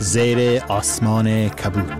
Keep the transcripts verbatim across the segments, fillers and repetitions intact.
زیر آسمان کبود.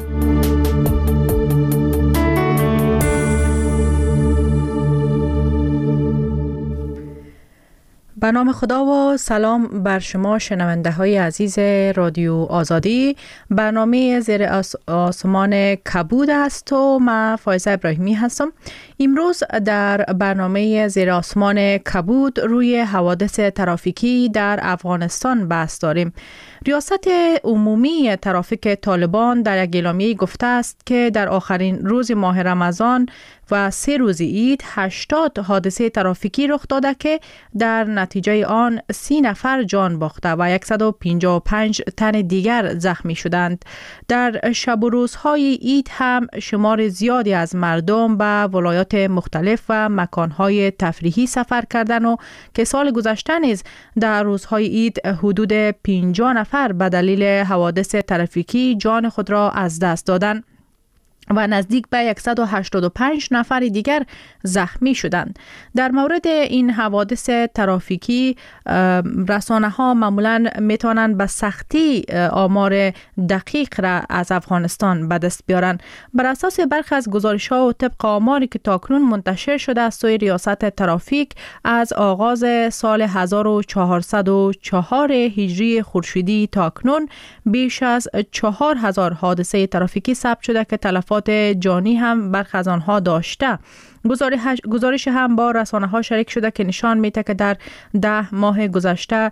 به نام خدا و سلام بر شما شنونده های عزیز رادیو آزادی. برنامه زیر آس آسمان کبود است و من فایزه ابراهیمی هستم. امروز در برنامه زیر آسمان کبود روی حوادث ترافیکی در افغانستان بحث داریم. ریاست عمومی ترافیک طالبان در یک اعلامیه گفته است که در آخرین روز ماه رمضان و سه روز عید هشتاد حادثه ترافیکی رخ داده که در نتیجه آن سی نفر جان باخته و صد و پنجاه و پنج تن دیگر زخمی شدند. در شب و روزهای عید هم شمار زیادی از مردم به ولایات مختلف و مکانهای تفریحی سفر کردند و که سال گذشته نیز در روزهای عید حدود پنجاه نفر به دلیل حوادث ترافیکی جان خود را از دست دادند و نزدیک به صد و هشتاد و پنج نفر دیگر زخمی شدند. در مورد این حوادث ترافیکی رسانه ها معمولاً میتونن به سختی آمار دقیق را از افغانستان به دست بیارن. بر اساس برخی از گزارش ها و طبق آماری که تاکنون منتشر شده از سوی ریاست ترافیک، از آغاز سال هزار و چهارصد و چهار هجری خورشیدی تاکنون بیش از چهار هزار حادثه ترافیکی ثبت شده که تلفات جانی هم برخی از آنها داشته. گزارش هم با رسانه ها شریک شده که نشان میده که در ده ماه گذشته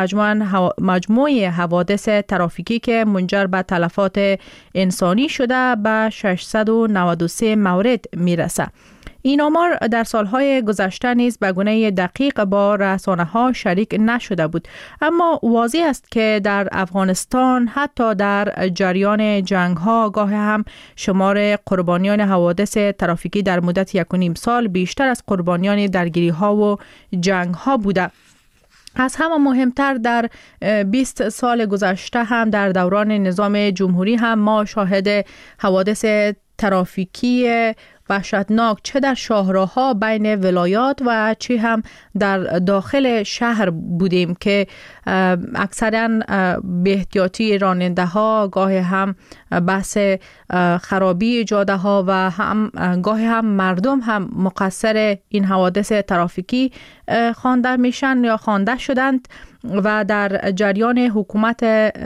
مجموع حوادث ترافیکی که منجر به تلفات انسانی شده به ششصد و نود و سه مورد میرسه. این آمار در سالهای گذشته نیز به گونه دقیق با رسانه ها شریک نشده بود، اما واضح است که در افغانستان حتی در جریان جنگ ها گاه هم شمار قربانیان حوادث ترافیکی در مدت یک و نیم سال بیشتر از قربانیان درگیری ها و جنگ ها بوده. از همه مهمتر در بیست سال گذشته هم در دوران نظام جمهوری هم ما شاهد حوادث ترافیکی وحشتناک چه در شاهراه‌ها بین ولایات و چه هم در داخل شهر بودیم که اکثرا به احتیاطی راننده ها گاهی هم بحث خرابی جاده ها و هم گاهی هم مردم هم مقصر این حوادث ترافیکی خوانده میشن یا خوانده شدند و در جریان حکومت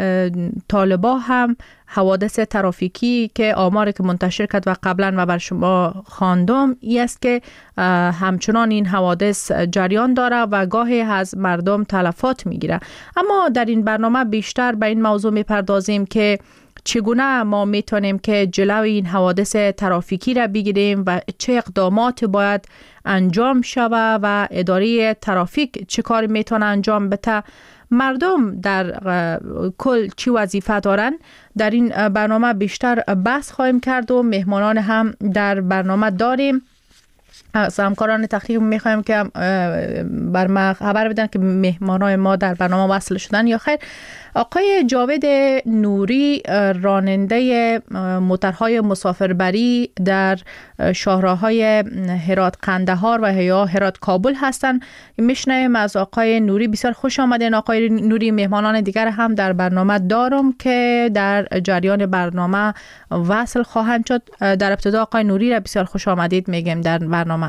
طالبان هم حوادث ترافیکی که آماری که منتشر کرد و قبلا و بر شما خواندم این است که همچنان این حوادث جریان داره و گاهی از مردم تلفات میگیره. اما در این برنامه بیشتر به این موضوع میپردازیم که چگونه ما میتونیم که جلو این حوادث ترافیکی را بگیریم و چه اقدامات باید انجام شود و اداره ترافیک چه کار میتونه انجام بده، مردم در کل چی وظیفه دارن. در این برنامه بیشتر بحث خواهیم کرد و مهمانان هم در برنامه داریم. از همکاران تحقیق میخوایم که بر ما خبر بدن که مهمانان ما در برنامه وصل شدن یا خیر. آقای جاوید نوری، راننده موترهای مسافربری در شاهراهای هرات قندهار و یا هرات کابل هستند. میشنویم از آقای نوری. بسیار خوش آمدین آقای نوری. مهمانان دیگر هم در برنامه دارم که در جریان برنامه وصل خواهند شد. در ابتدا آقای نوری را بسیار خوش آمدید میگم در برنامه.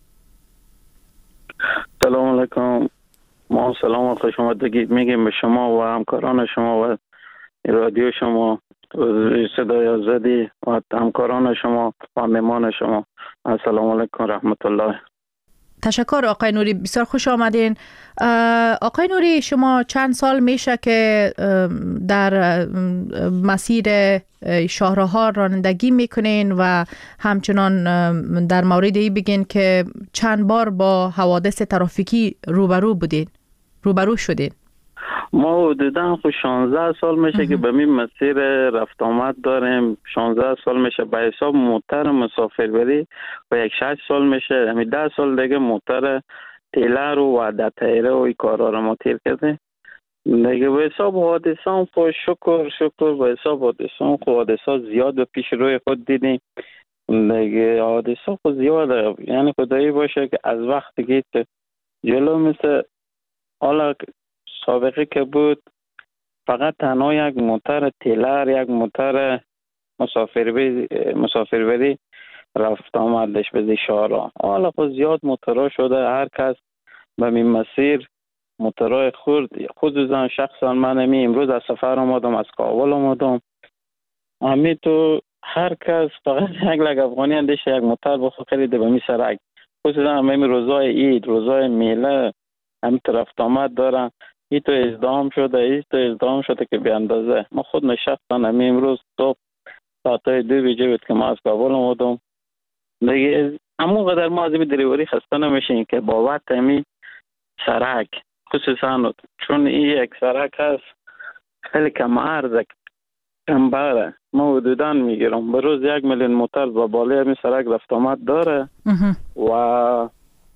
سلام علیکم. ما سلام و خوش آمدگی میگیم به شما و همکاران شما و رادیو شما، صدای آزادی و همکاران شما و مهمان شما. السلام علیکم رحمت الله. تشکر آقای نوری، بسیار خوش آمدین. آقای نوری، شما چند سال میشه که در مسیر شاهراها رانندگی میکنین و همچنان در مورد این بگین که چند بار با حوادث ترافیکی روبرو بودین روبرو شدین؟ ما حدودا خود شانزده سال میشه که به این مسیر رفت آمد داریم. شانزده سال میشه به حساب موتر مسافربری و یک شش سال میشه، همین ده سال دیگه موتر تیلر و عدد تیره و این کارا رو ما تیر کردیم دیگه. به حساب حادثان خود شکر شکر به حساب حادثان خود حادثان زیاد به پیش روی خود دیدیم دیگه. حادثان خود زیاده، یعنی خدایی باشه که از وقتی که جلو مثل حالا سابقه که بود فقط تنها یک موتر تیلر، یک موتر مسافربری مسافربری رفت آمدش به شهرها. حالا خود زیاد موترها شده، هر کس به این مسیر موترهای خورد. خصوصا شخصا من امی امروز از سفر آمدم، از کابل آمدم، امی تو هر کس فقط یک لگ افغانی اندیشه یک موتر بخو خریده به می سرک. خصوصا امی روزای عید، روزای میله هم رفت آمد دارن. ای تو ازدهام شده، ای تو ازدهام شده که بی اندازه. ما خود نشستن امی امروز صبح ساعتای دو بیجه بود که ما از کابل آمدم دیگه. امو قدر ما از این دریوری خسته نمیشیم که با وقت امی سرک، خصوصا چون این یک سرک هست خیلی کم عرض کم باره، ما حدودا میگیرم به روز یک میلیون موتر با بالای امی سرک رفت آمد داره و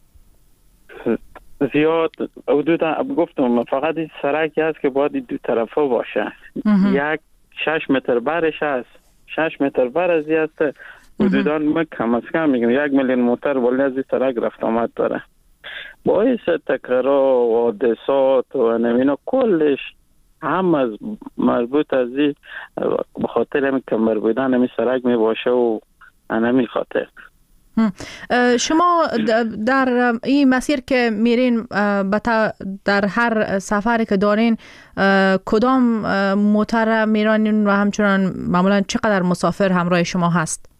زیاد حدودا گفتم فقط این سرکی هست که باید دو طرفه باشه. یک شش متر برش هست، شش متر بر از هست حدودا ما کم از کم میگم یک میلیون موتر بالای از این سرک رفت آمد داره. باعث تکرار و حادثات و نمینا کلش هم از مربوط از این به خاطر همین کمر بودن همین سرک می باشه و همین خاطر. شما در این مسیر که میرین در هر سفری که دارین کدام موتر میرانین و همچنان معمولا چقدر مسافر همراه شما هست؟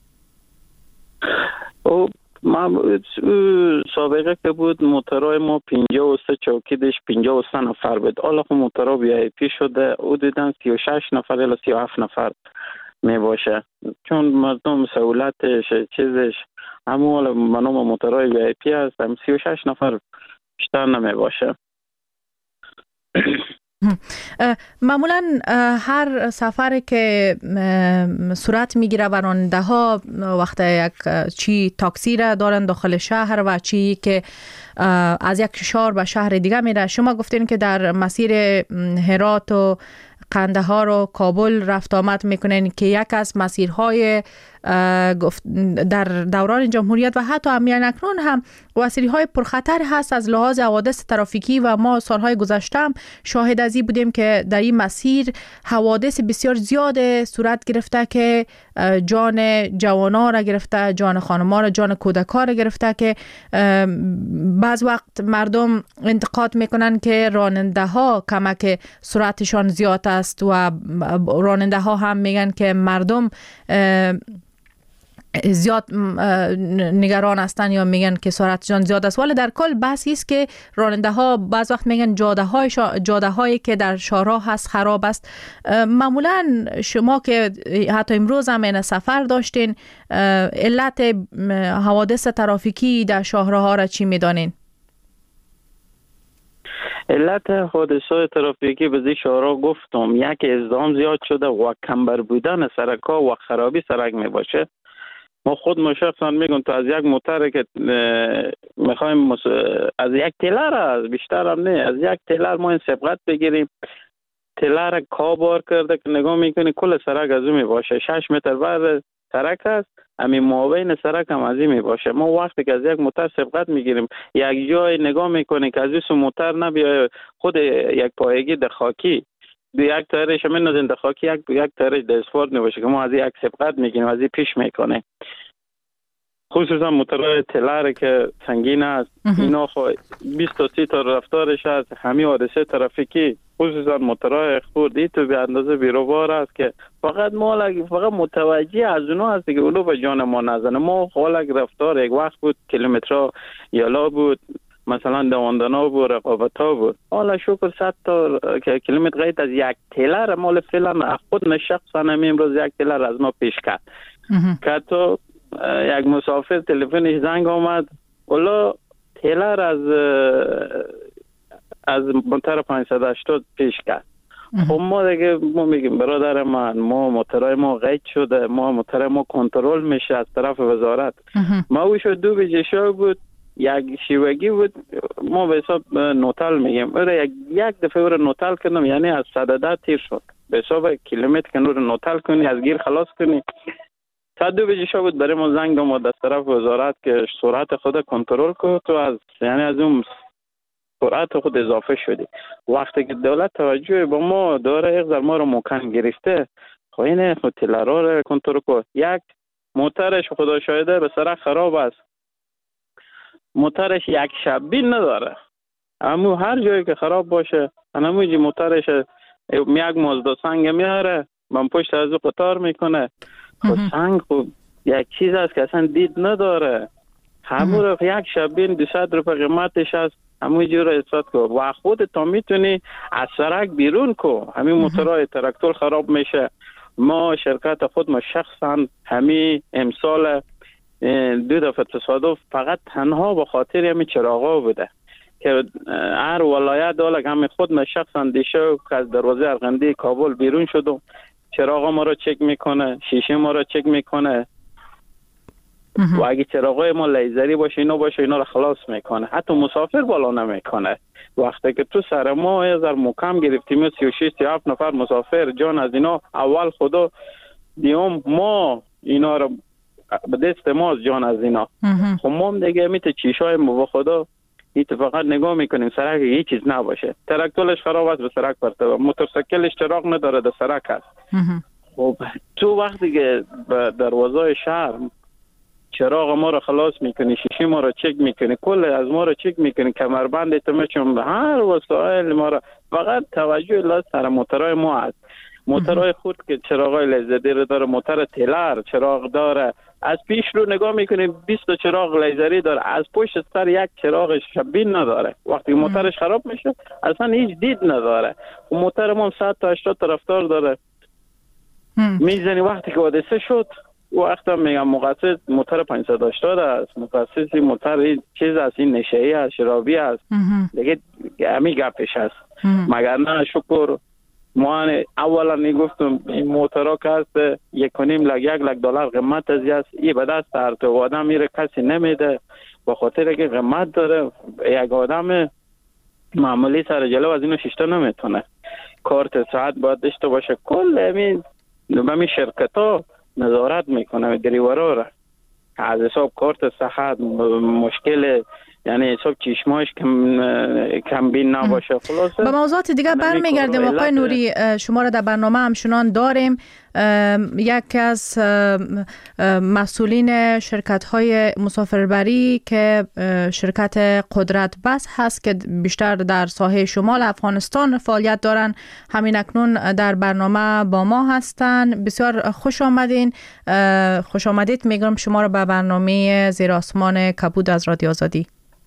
او ما سابقه که بود موترهای ما پنجاه و سه چوکی داشت، پنجاه و سه نفر بود. حالا خب موترها وی آی پی شده او دیدن سی و شش نفر یا سی و هفت نفر می باشه، چون مردم سهولتش چیزش همون حالا منوم موترهای وی آی پی هست، هم سی و شش نفر بیشتر نمی باشه. معمولا هر سفر که صورت میگیره و راننده ها وقت یک چی تاکسی را دارن داخل شهر و چی که از یک شهر به شهر دیگه میره، شما گفتین که در مسیر هرات و قندهار و کابل رفت آمد میکنین که یک از مسیرهای در دوران جمهوریت و حتی همین اکنون هم مسیرهای پرخطر هست از لحاظ حوادث ترافیکی و ما سالهای گذشته هم شاهد از این بودیم که در این مسیر حوادث بسیار زیاد صورت گرفته که جان جوانا را گرفته، جان خانم‌ها را، جان کودک‌ها را گرفته که بعض وقت مردم انتقاد میکنن که راننده ها کمک سرعتشان زیاد است و راننده ها هم میگن که مردم زیاد نگران هستن یا میگن که سرعتشان زیاد است، ولی در کل بحثی است که راننده ها بعض وقت میگن جاده های شا... جاده هایی که در شهرها هست خراب است. معمولا شما که حتی امروز هم این سفر داشتین علت حوادث ترافیکی در شهرها را چی میدانین؟ علت حادثات ترافیکی به زی شهرها گفتم یک ازدحام زیاد شده و کمبر بودن سرک‌ها و خرابی سرک می باشه. ما خود مشخصا میگم تو از یک موتر که میخوایم مس... از یک تیلر از بیشتر هم نه از یک تیلر ما این سبقت بگیریم، تیلر کابار کرده که نگاه میکنی کل سرک از اون می باشه، شش متر بعد سرک هست، همین مابین سرک هم از این می باشه. ما وقتی که از یک موتر سبقت میگیریم یک جای نگاه میکنی که از این موتر نبیای خود یک پایگی در خاکی دو یک تایرش همین نزدن در خاکی یک یک تایرش در اسفالت نباشه که ما از یک سبقت میگیریم از این پیش میکنه. خصوصا موترهای تلر که سنگین است اینا خو بیست تا سی تا رفتارش هست، همین حادثه ترافیکی خصوصا موترهای خردی تو به اندازه بیروبار است که فقط ما فقط متوجه از اونها هست که اونو به جان ما نزنه. ما خالق رفتار یک وقت بود کیلومترها یالا بود، مثلا دواندنا بود، رقابت ها بود. حالا شکر صد تا کیلومتر غیر از یک تیلر مال فعلا خود نشخصا همین امروز یک تیلر از ما پیش کرد که تو یک مسافر تلفنش زنگ آمد اولا تیلر از از موتر پانصد و هشتاد پیش کرد. خب ما دیگه ما میگیم برادر من ما موترای ما قید شده، ما موتر ما کنترل میشه از طرف وزارت. ما او شد دو بجشا بود یک شیوگی بود، ما به حساب نوتال میگیم اره یک, یک دفعه رو نوتال کردم یعنی از صد ده تیر شد به حساب کیلومتر که رو نوتال کنی از گیر خلاص کنی. صد دو بجشا بود برای ما زنگ داد از طرف وزارت که سرعت خود کنترل کنه تو از یعنی از اون سرعت خود اضافه شدی. وقتی که دولت توجه به ما داره یک ذره ما رو مکان گرفته، خب این خود تلرا رو کنترل کن. یک موترش خدا شاهده به سرک خراب است، موترش یک شبین نداره، اما هر جایی که خراب باشه همونجی موترش یک مازدا سنگ میاره من پشت از قطار میکنه. خب سنگ خب یک چیز است که اصلا دید نداره، همون رو یک شبین دویست روپه قیمتش است، همون جور احساس کن و خود تا میتونی از سرک بیرون کو. همین موترهای تراکتور خراب میشه. ما شرکت خود ما شخصا همین امسال دو دفعه تصادف فقط تنها به خاطر همین چراغا بوده که هر ولایت داره همین خود ما شخصا دیشه که از دروازه ارغندی کابل بیرون شدم، چراغا ما رو چک میکنه، شیشه ما رو چک میکنه و اگه چراغای ما لیزری باشه اینا باشه اینا رو خلاص میکنه. حتی مسافر بالا نمیکنه. وقتی که تو سر ما از مکم گرفتیم سی و شش سی و هفت نفر مسافر جان از اینا اول خدا دیوم ما اینا رو به دست ما جان از اینا. خب ما دیگه میته چیشای ما خدا ایت فقط نگاه میکنیم سرک هیچ چیز نباشه، تراکتورش خراب است به سرک پرته، موتورسیکلش چراغ نداره در سرک است. خب تو وقتی که به دروازه شهر چراغ ما رو خلاص میکنی، شیشه ما رو چک میکنی، کل از ما رو چک میکنی، کمربند تمچون هر وسایل ما رو، فقط توجه لاز سر موترهای ما هست. موترهای خود که چراغای لیزری رو داره، موتر تیلر چراغ داره، از پیش رو نگاه میکنی بیست تا چراغ لیزری داره، از پشت سر یک چراغ شبین نداره. وقتی موترش خراب میشه اصلا هیچ دید نداره. و موتر ما صد تا هشتاد تا رفتار داره. میزنی وقتی که حادثه شد وقتا میگم مقصد موتر پانصد و هشتاد است، مقصد موتر این چیز است، این نشه‌ای است، شرابی است، دیگه همین گپش است. مگر نه شکر ما اولا میگفتم این موترها که هست یک و نیم لک یک لک دلار قیمت از است، این به دست هر تو آدم میره کسی نمیده به خاطر که قیمت داره. یک آدم معمولی سر جلو از اینو شیشتا نمیتونه. کارت ساعت باید داشته باشه. کل همین همین شرکت ها نظارت میکنه دریورا را از حساب کارت صحت مشکل، یعنی حساب چشماش کم کم بین نباشه. خلاصه به موضوعات دیگه برمیگردیم. آقای نوری شما را در برنامه همچنان داریم. یکی از مسئولین شرکت های مسافربری که شرکت قدرت بس هست که بیشتر در ساحه شمال افغانستان فعالیت دارن، همین اکنون در برنامه با ما هستن. بسیار خوش آمدین. خوش آمدید میگم شما را به برنامه زیر آسمان کبود از رادیو آزادی.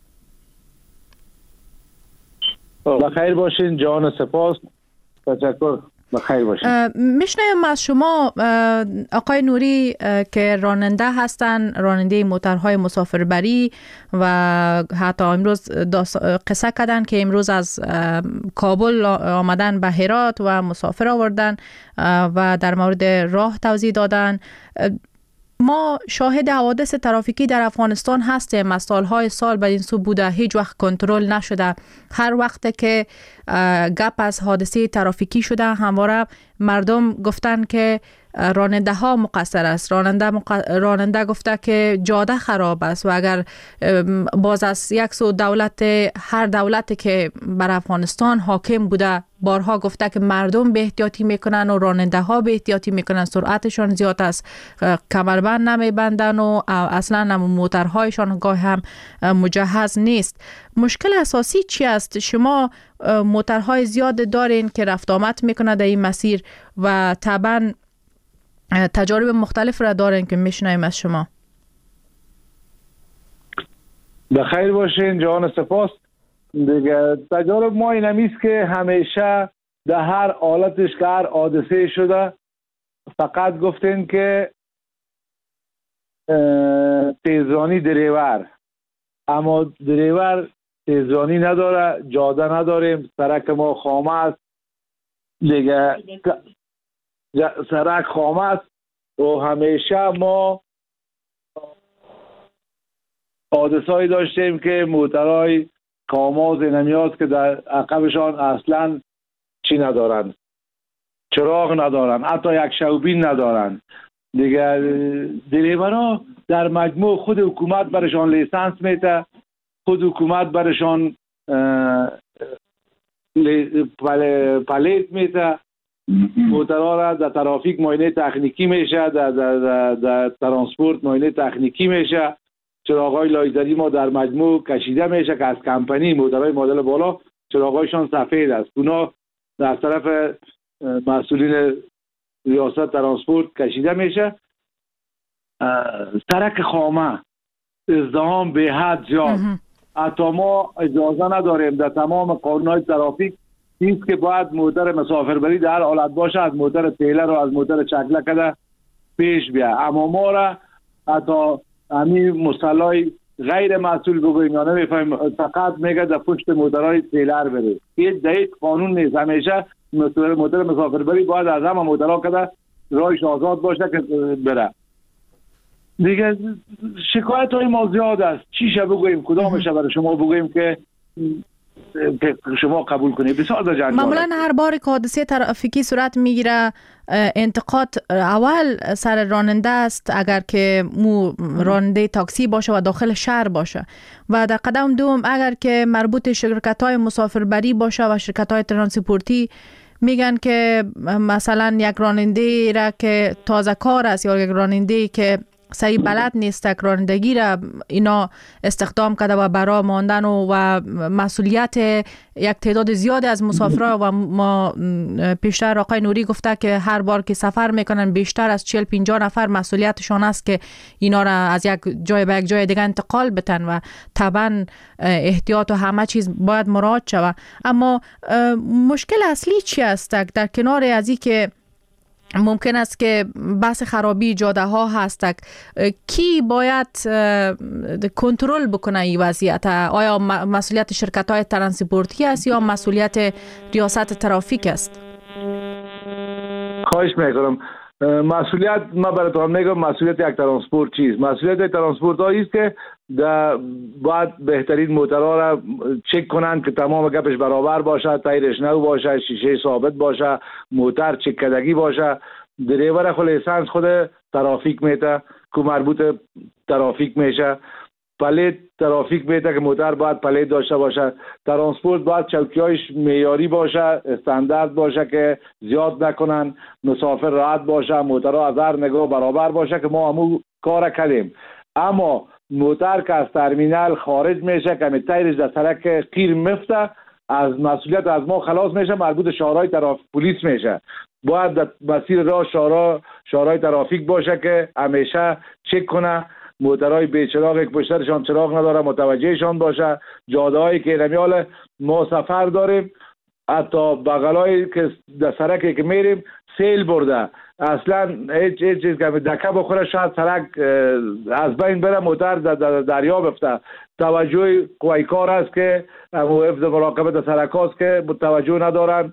بخیر باشین جان، سپاس، تشکر، بخیر باشین. میشنویم از شما آقای نوری که راننده هستن، راننده موترهای مسافربری و حتی امروز قصه کردن که امروز از کابل آمدن به هرات و مسافر آوردن و در مورد راه توضیح دادن. ما شاهد حوادث ترافیکی در افغانستان هستیم. از سالهای سال به این سو بوده، هیچ وقت کنترل نشده. هر وقت که گپ از حادثه ترافیکی شده همواره مردم گفتن که راننده ها مقصر است. راننده مق... راننده گفته که جاده خراب است و اگر باز از یک سو دولت، هر دولتی که بر افغانستان حاکم بوده بارها گفته که مردم به احتیاطی میکنن و راننده ها به احتیاطی میکنن، سرعتشان زیاد است، کمربند نمیبندن و اصلا هم موترهایشان گاه هم مجهز نیست. مشکل اساسی چی است؟ شما موترهای زیاد دارین که رفت آمد میکنه در این مسیر و طبعا تجارب مختلف را دارین که میشنویم از شما. بخیر باشین جان، سپاس. دیگه تجارب ما این همیست که همیشه در هر حالتش که هر حادثه شده فقط گفتین که تیزرانی دریور، اما دریور تیزرانی نداره، جاده نداریم، سرک ما خامه است، دیگه سرک خامه است و همیشه ما حادثه‌ای داشتیم که موترهای کاماز نمیاد که در عقبشان اصلا چی ندارن، چراغ ندارن، حتی یک شوبین ندارن. دیگه دریورها در مجموع خود حکومت برشان لیسانس میده، خود حکومت برشان پلیت میته، موترها را در ترافیک معاینه تکنیکی میشه، در, در, در, در ترانسپورت معاینه تکنیکی میشه. چراغای لایزری ما در مجموع کشیده میشه که از کمپانی موترهای مدل بالا چراغایشان سفید است. اونا در طرف مسئولین ریاست ترانسپورت کشیده میشه. سرک خامه ازدحام به حد زیاد، حتی ما اجازه نداریم در تمام قانونهای ترافیک نیست که باید موتر مسافربری در حالت باشه از موتر تیلر و از موتر چکله کده پیش بیا. اما ما را حتی همین مصطلح غیر مسئول بگویم یا نمیفهمیم، فقط میگه در پشت موترهای تیلر بره. هیچ دهیت قانون نیست. همیشه موتر, موتر مسافربری باید از همه موترها کده رایش آزاد باشه که بره. دیگه شکایت های ما زیاد است. چیشه بگویم؟ کدامشه برای شما بگویم که که شما قبول کنید؟ بسیار در جنجال. معمولا هر بار که حادثه ترافیکی صورت میگیره انتقاد اول سر راننده است، اگر که مو راننده تاکسی باشه و داخل شهر باشه، و در قدم دوم اگر که مربوط شرکت های مسافربری باشه و شرکت های ترانسپورتی، میگن که مثلا یک راننده را که تازه کار است یا یک راننده که صحیح بلد نیست رانندگی را اینا استخدام کرده و برای ماندن و, و مسئولیت یک تعداد زیاد از مسافرها، و ما پیشتر آقای نوری گفته که هر بار که سفر میکنن بیشتر از چهل پنجاه نفر مسئولیتشان است که اینا را از یک جای به یک جای دیگه انتقال بتن و طبعا احتیاط و همه چیز باید مراعات شود. اما مشکل اصلی چی است در کنار از این که ممکن است که بحث خرابی جاده ها هست، کی باید کنترل بکنه این وضعیت؟ آیا مسئولیت شرکت های ترانسپورتی است یا مسئولیت ریاست ترافیک است؟ خواهش میکنم. مسئولیت ما براتون میگم مسئولیت یک ترانسپورت چیست؟ مسئولیت ترانسپورت هایی است که باید بهترین موترها را چک کنند که تمام گپش برابر باشه، تایرش نو باشه، شیشه ثابت باشه، موتر چک کدگی باشه. دریور خود لیسانس خود ترافیک میته که مربوط ترافیک میشه. پلیت ترافیک میته که موتر باید پلیت داشته باشه. ترانسپورت باید چوکیایش معیاری باشه، استاندارد باشه که زیاد نکنن، مسافر راحت باشه، موترها از هر نگاه برابر باشه که ما همون کار کردیم. اما موتر که از ترمینال خارج میشه که تایرش در سرک قیر مفته، از مسئولیت از ما خلاص میشه، مربوط شهرهای ترافیک پلیس میشه. باید در مسیر راه شهرها شهرهای ترافیک باشه که همیشه چک کنه موترهای بیچراغ که پشترشان چراغ نداره متوجهشان باشه. جاده هایی که نمیال ما سفر داریم، حتی بغلایی که در سرکی که میریم سیل برده، اصلا هیچ هیچ چیز که دکه بخوره شاید سرک از بین بره، موتر در دریا بفته. توجه قوی کار است که حفظ مراقبه در سرک هاست که توجه ندارن.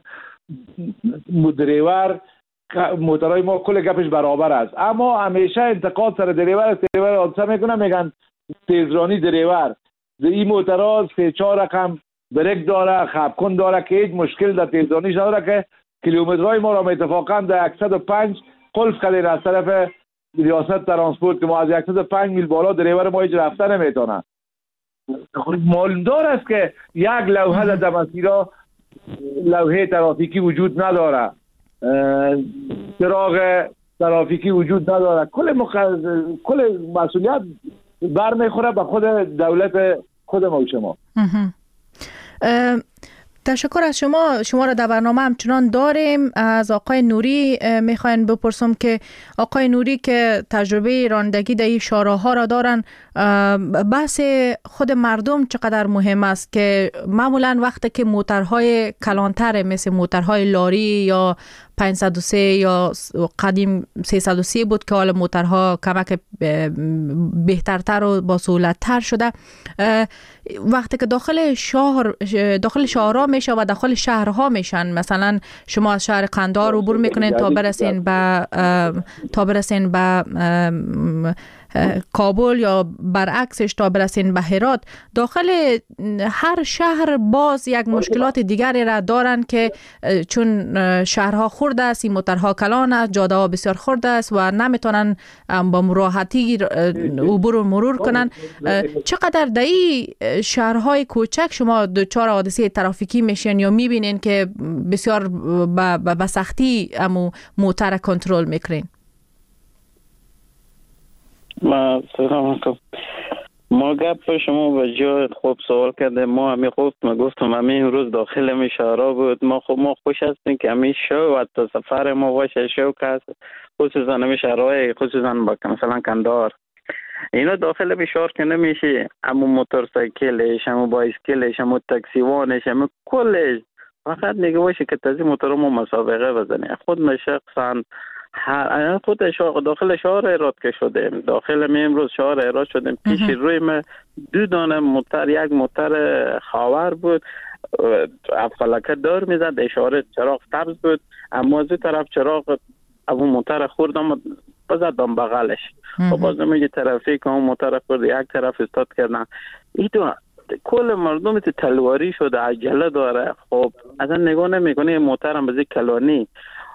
دریور موترهای ما کل گپش برابر است، اما همیشه انتقاد سر دریور دریور حادثه میکنه، میگن تیزرانی دریور. این موترها سه چهار رقم بریک داره، خبکن داره که هیچ مشکل در تیزرانیش نداره که کیلومترهای ما را اتفاقا در صد و پنج قلف کردین از طرف ریاست ترانسپورت که ما از صد و پنج میل بالا دریور ما هیچ رفته نمیتونه. معلومدار است که یک لوحه در مسیرها لوحه ترافیکی وجود نداره، چراغ ترافیکی وجود نداره. کل مخ... کل مسئولیت برمیخوره به خود دولت خود ما و شما. تشکر از شما. شما را در برنامه همچنان داریم. از آقای نوری میخواین بپرسم که آقای نوری که تجربه رانندگی در این شاهراها را دارن، بحث خود مردم چقدر مهم است که معمولا وقتی که موترهای کلانتر مثل موترهای لاری یا پانصد و سه یا قدیم سیصد و سی بود که حالا موترها کمک بهترتر و با سهولت‌تر شده، وقتی که داخل شهر داخل شهرها میشه و داخل شهرها میشن، مثلا شما از شهر قندهار عبور میکنین تا برسین به تا برسین به کابل یا برعکسش تا برسین به هرات، داخل هر شهر باز یک مشکلات دیگری را دارن که چون شهرها خرد است، این موترها کلان است، جاده ها بسیار خرد است و نمیتونن با راحتی عبور و مرور کنن. چقدر در این شهرهای کوچک شما دچار حادثه ترافیکی میشین یا میبینین که بسیار به سختی امو موتر کنترل میکنین؟ ما سلام علیکم. ما گپ شما به جای خوب سوال کرده. ما همی خوب ما گفتم همین روز داخل همی شهرها بود. ما خوب ما خوش هستیم که همی شو و تا سفر ما باشه شو کس خصوصا همی شهرهای خصوصا با مثلا کندار اینا داخل همی شهر که نمیشه. اما موتورسایکلش، اما بایسکلش، اما تاکسیوانش، اما کلش فقط میگه باشه که تازی موتور ما مسابقه بزنه. خود من شخصا هر خود داخل شهر هرات که شدیم، داخل می امروز شهر هرات شدیم، پیش روی ما دو دانه موتر، یک موتر خاور بود افغلکه دار میزد، اشاره چراغ سبز بود، اما از طرف چراغ اون موتر خوردم بزدم بغلش و باز نمیگه ترافیک اون موتر خورد یک طرف استاد کردن. این دو کل مردم تلواری شده، عجله داره. خب اصلا نگاه نمیکنه موتر هم بزی کلانی،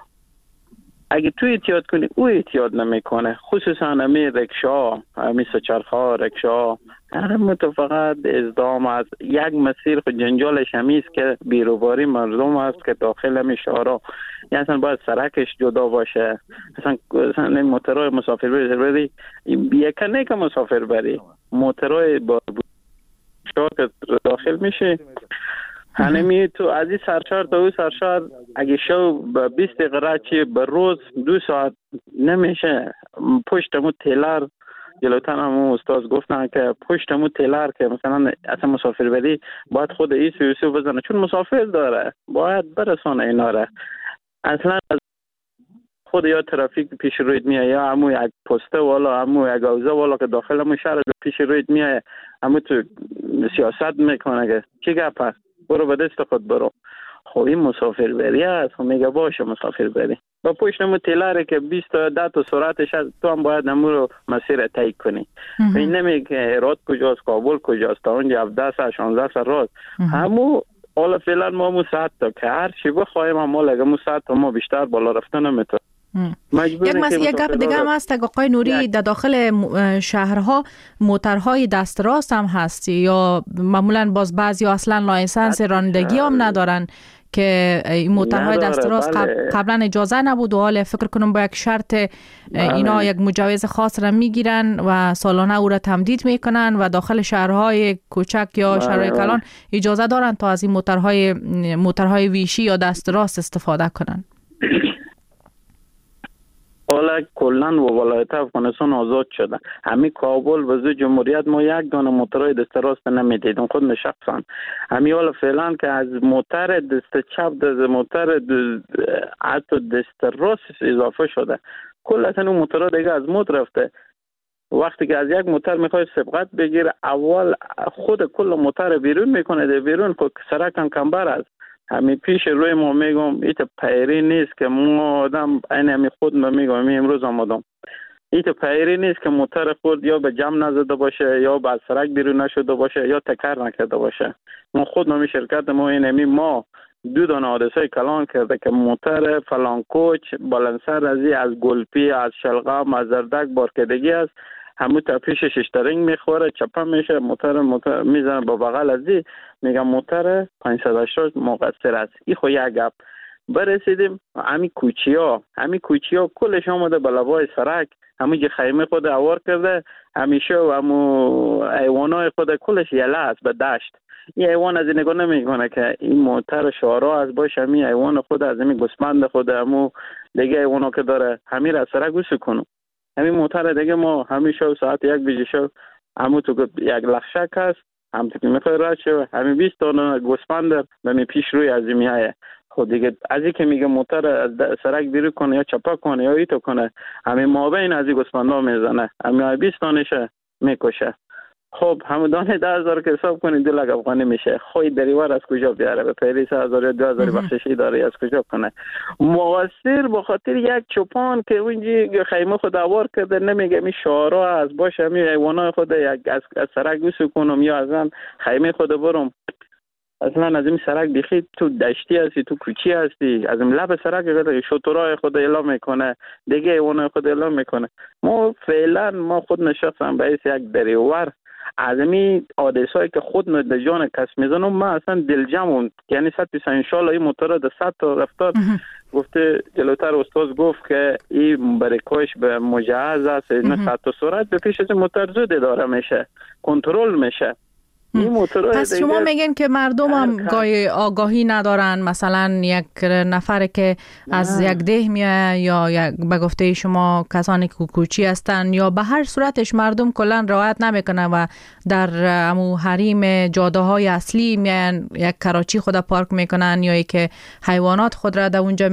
اگه تو احتیاط کنی او احتیاط نمیکنه. خصوصا همی رکشا، همی سچرخا رکشا هر فقط ازدام است. یک مسیر خود جنجالش همیست که بیروباری مردم است که داخل همی شهرها، یعنی اصلا باید سرکش جدا باشه. اصلا اصلا موترهای مسافر بری یکه نه که مسافر بری موترهای با شاک داخل میشه. هنمی تو از این سرشار تا او سرشار اگه شو به بیست دقیقه چی به روز دو ساعت نمیشه. پشتمو تیلر جلوتر همون استاد گفتن که پشتمو تیلر که مثلا اصلا مسافر بری باید خود ایسو ایسو بزنه چون مسافر داره باید برسانه اینا را. اصلا خود یا ترافیک پیش روید میای یا همون یک پسته والا همون یک اوزه والا که داخل همون شهر پیش روید میای همون تو سیاست میکنه که چی گپ هست برو به دست خود برو. خب این مسافر بری است. خب میگه باشه مسافر بری و پشت نمو تیلره که بیست تا ده تا سرعتش هست، تو هم باید نمو رو مسیر طی کنی. این نمیگه هرات کجاست کابل کجاست تا اونجا هفده ساعت شانزده ساعت راست همو حالا فعلا ما مو ساعت تا که هر چی بخوایم ما لگه مو ساعت تا ما بیشتر بالا رفتن نمیتونیم. یک مسئله یک گپ دیگه هم هست آقای نوری، در داخل شهرها موترهای دست راست هم هست یا معمولا باز بعضی اصلا لایسنس رانندگی هم ندارن که این موترهای دست راست قبل قبلا اجازه نبود و حالا فکر کنم با یک شرط اینا یک مجوز خاص را میگیرن و سالانه او را تمدید میکنن و داخل شهرهای کوچک یا شهرهای کلان اجازه دارن تا از این موترهای موترهای ویشی یا دست راست استفاده کنن. حالا کلن و ولایت افغانستان آزاد شده. همین کابل و زو جمهوریت ما یک دانه موترهای دست راست نمیدیدم خود شخصا. همین حالا فعلا که از موتر دست چپ از موتر حتی دست راست اضافه شده. کل اصلا اون موترها دیگه از مد رفته. وقتی که از یک موتر میخوای سبقت بگیره اول خود کل موتر بیرون میکنه، ده بیرون که سرکم کمبر است. همین پیش روی ما میگم ایت پیری نیست که ما آدم این همی خود ما میگم می امروز آمدم ایت پیری نیست که موتر خود یا به جمع نزده باشه یا به سرک بیرون نشده باشه یا تکر نکرده باشه. ما خود ما می شرکت ما این همی ما دو دانه حادثه کلان کرده که موتر فلان کوچ بلنسر ازی از گلپی از شلغم از زردک بارکدگی است همون تا پیش ششترینگ میخوره چپا میشه موتر موتر میزنه با بغل ازی میگم موتر پانصد و هشتاد مقصر است. این خو یک گپ. برسیدیم همین کوچی ها همین کوچی ها کلش آمده به لبای سرک همون که خیمه خود اوار کرده همیشه و همون ایوانای خود کلش یله است به دشت. این ایوان از این نگاه نمیکنه که این موتر شارا از باشه همین ایوان خود از همین گسمند خود همون دیگه ایوانا که داره همین را سرک گوشو کنو. همین موتر دیگه ما همیشه ساعت یک بیجی شو همون تو یک لخشک هست هم تو که میخوای رد شو همین بیست تانه گسپند به پیش روی ازیمی های خود دیگه از این که میگه موتر از سرک بیرو کنه یا چپا کنه یا ایتو کنه همین مابین از این گسپند ها میزنه همین بیست تانشه میکشه. خب همودانه ده هزار که حساب کنید دو لک افغانی میشه. خوی دریور از کجا بیاره؟ به پیری سه هزار یا دو هزار بخششی داره از کجا کنه؟ مقصر به خاطر یک چوپان که اونجی خیمه خود آوار کرده نمیگه می شعارا از باشه می حیوانات خود یک از, از سرک بسو کنم یا از من خیمه خود برم. اصلا از این سرک بیخی تو دشتی هستی، تو کوچی هستی، از این لب سرک شطورای خود اعلام میکنه، دیگه حیوانات خود اعلام میکنه. ما فعلا ما خود نشستم به یک دریور از این حادثه‌ای که خود به جان کس میزنم من اصلا دلجمم. یعنی صد پیسا انشالله این موتور ده صد تا رفتار گفته جلوتر استاد گفت که این بریکاش به مجهز است، نه صد تا سرعت به پیش از موتور زود اداره میشه، کنترل میشه. پس شما میگن که مردم هم گاهی آگاهی ندارن، مثلا یک نفر که از نه. یک ده میاد یا یک به گفته شما کسانی که کوچی هستن یا به هر صورتش مردم کلا رعایت نمیکنه و در امو حریم جاده های اصلی میان یک کراچی خود پارک میکنن یا که حیوانات خود را در اونجا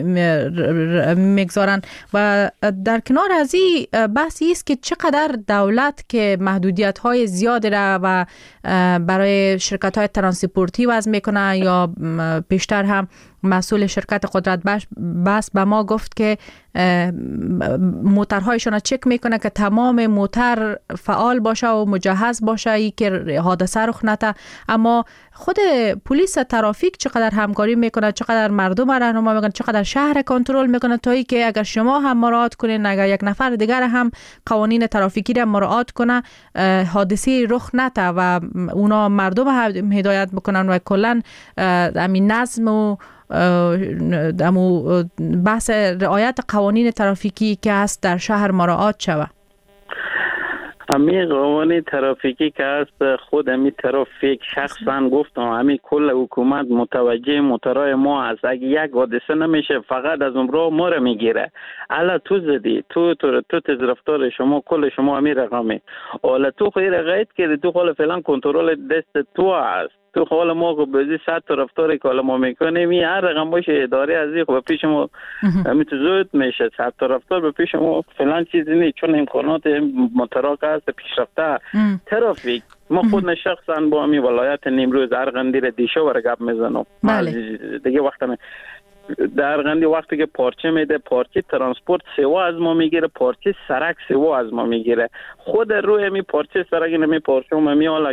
میگذارن. و در کنار از این بحثی است که چقدر دولت که محدودیت های زیاد را و برای شرکت های ترانسپورتی وضع میکنه یا پیشتر هم مسئول شرکت قدرت بس به ما گفت که موترهایشون چک میکنه که تمام موتر فعال باشه و مجهز باشه ای که حادثه رخ نده. اما خود پلیس ترافیک چقدر همکاری میکنه، چقدر مردم راهنمایی میکنه، چقدر شهر کنترل میکنه تا ای که اگر شما هم مراعات کنین، اگر یک نفر دیگر هم قوانین ترافیکی را مراعات کنه حادثه رخ نده و اونا مردم هم هدایت بکنن و کلا همین نظم و امو بحث رعایت قوانین ترافیکی که هست در شهر مراعات شوه. امی قوانین ترافیکی که هست خود امی ترافیک شخصا گفتم امی کل حکومت متوجه موترهای ما هست. اگه یک حادثه نمیشه فقط از اون راه ما رو میگیره. الا تو زدی تو تو تو تز رفتار شما کل شما امی رقمی الا تو خیر قید کردی، تو خال فعلا کنترل دست تو هست. تو حال ما که بزی صد تا رفتاری که حالا ما میکنیم این هر رقم باشه اداره از این خب پیش ما میتوزود میشه صد تا رفتار به پیش ما فلان چیزی نیست، چون امکانات متراک هست پیشرفته ترافیک. ما خود شخصا با امی ولایت نیمروز ارغندی را دیشا ور گپ میزنم. دیگه وقت در ارغندی وقتی که پارچه میده پارچه ترانسپورت سوا از ما میگیره، پارچه سرک سوا از ما میگیره. خود روی امی پارچه سرک نمی پارچه و می حالا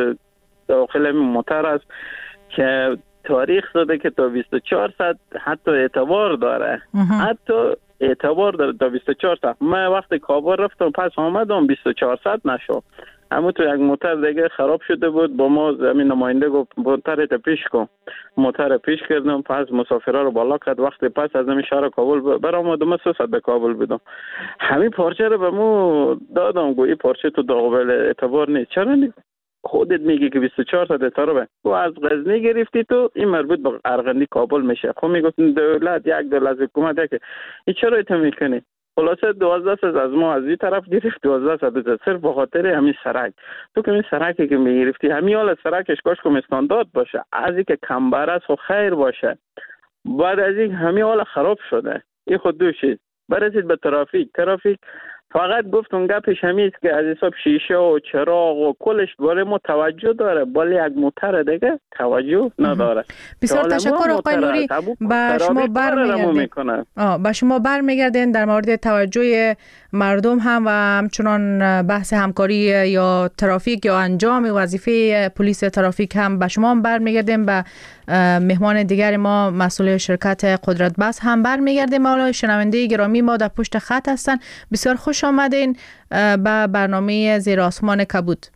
داخل موتر است که تاریخ داده که تا بیست و چهار ساعت حتی اعتبار داره، حتی اعتبار داره تا بیست و چهار ساعت. من وقتی کابل رفتم پس آمدم بیست و چهار ساعت نشد. اما تو یک موتر دیگه خراب شده بود، با ما زمین نماینده گفت موتر تا پیش کن. موتر پیش کردم، پس مسافرها رو بالا کرد. وقتی پس از همین شهر کابل برآمدم من سه ساعت به کابل بودم. همین پارچه رو به مو دادم گویی پارچه تو قابل اعتبار نیست. چرا نیست؟ خودت میگی که بیست و چهار ساعت تاره تو از غزنی گرفتی تو این مربوط به ارغندی کابل میشه. خب میگفت دولت یک دولت حکومت یک این چرا ایت میکنی؟ خلاصه دوازده ساعت از ما از این طرف گرفت، دوازده ساعت صرف به خاطر همین سرک. تو که این سرکی که میگرفتی همین حال سرکش کاش کم استاندارد باشه، از این که کمبر است و خیر باشه. بعد از این همین حال خراب شده. این خود دو چیز. برسید به ترافیک. ترافیک فقط گفتم گپش همیست که از حساب شیشه و چراغ و کلش برای ما توجه داره، ولی یک موتر دیگه توجه نداره. بسیار تشکر آقای نوری. با شما برمیگردیم با شما برمیگردیم در مورد توجه مردم هم و همچنان بحث همکاری یا ترافیک یا انجام وظیفه پلیس ترافیک هم به شما هم برمیگردیم. به مهمان دیگر ما مسئول شرکت قدرت بس هم برمیگردیم. حالا شنونده گرامی ما در پشت خط هستن. بسیار خوش آمدین به برنامه زیر آسمان کبود.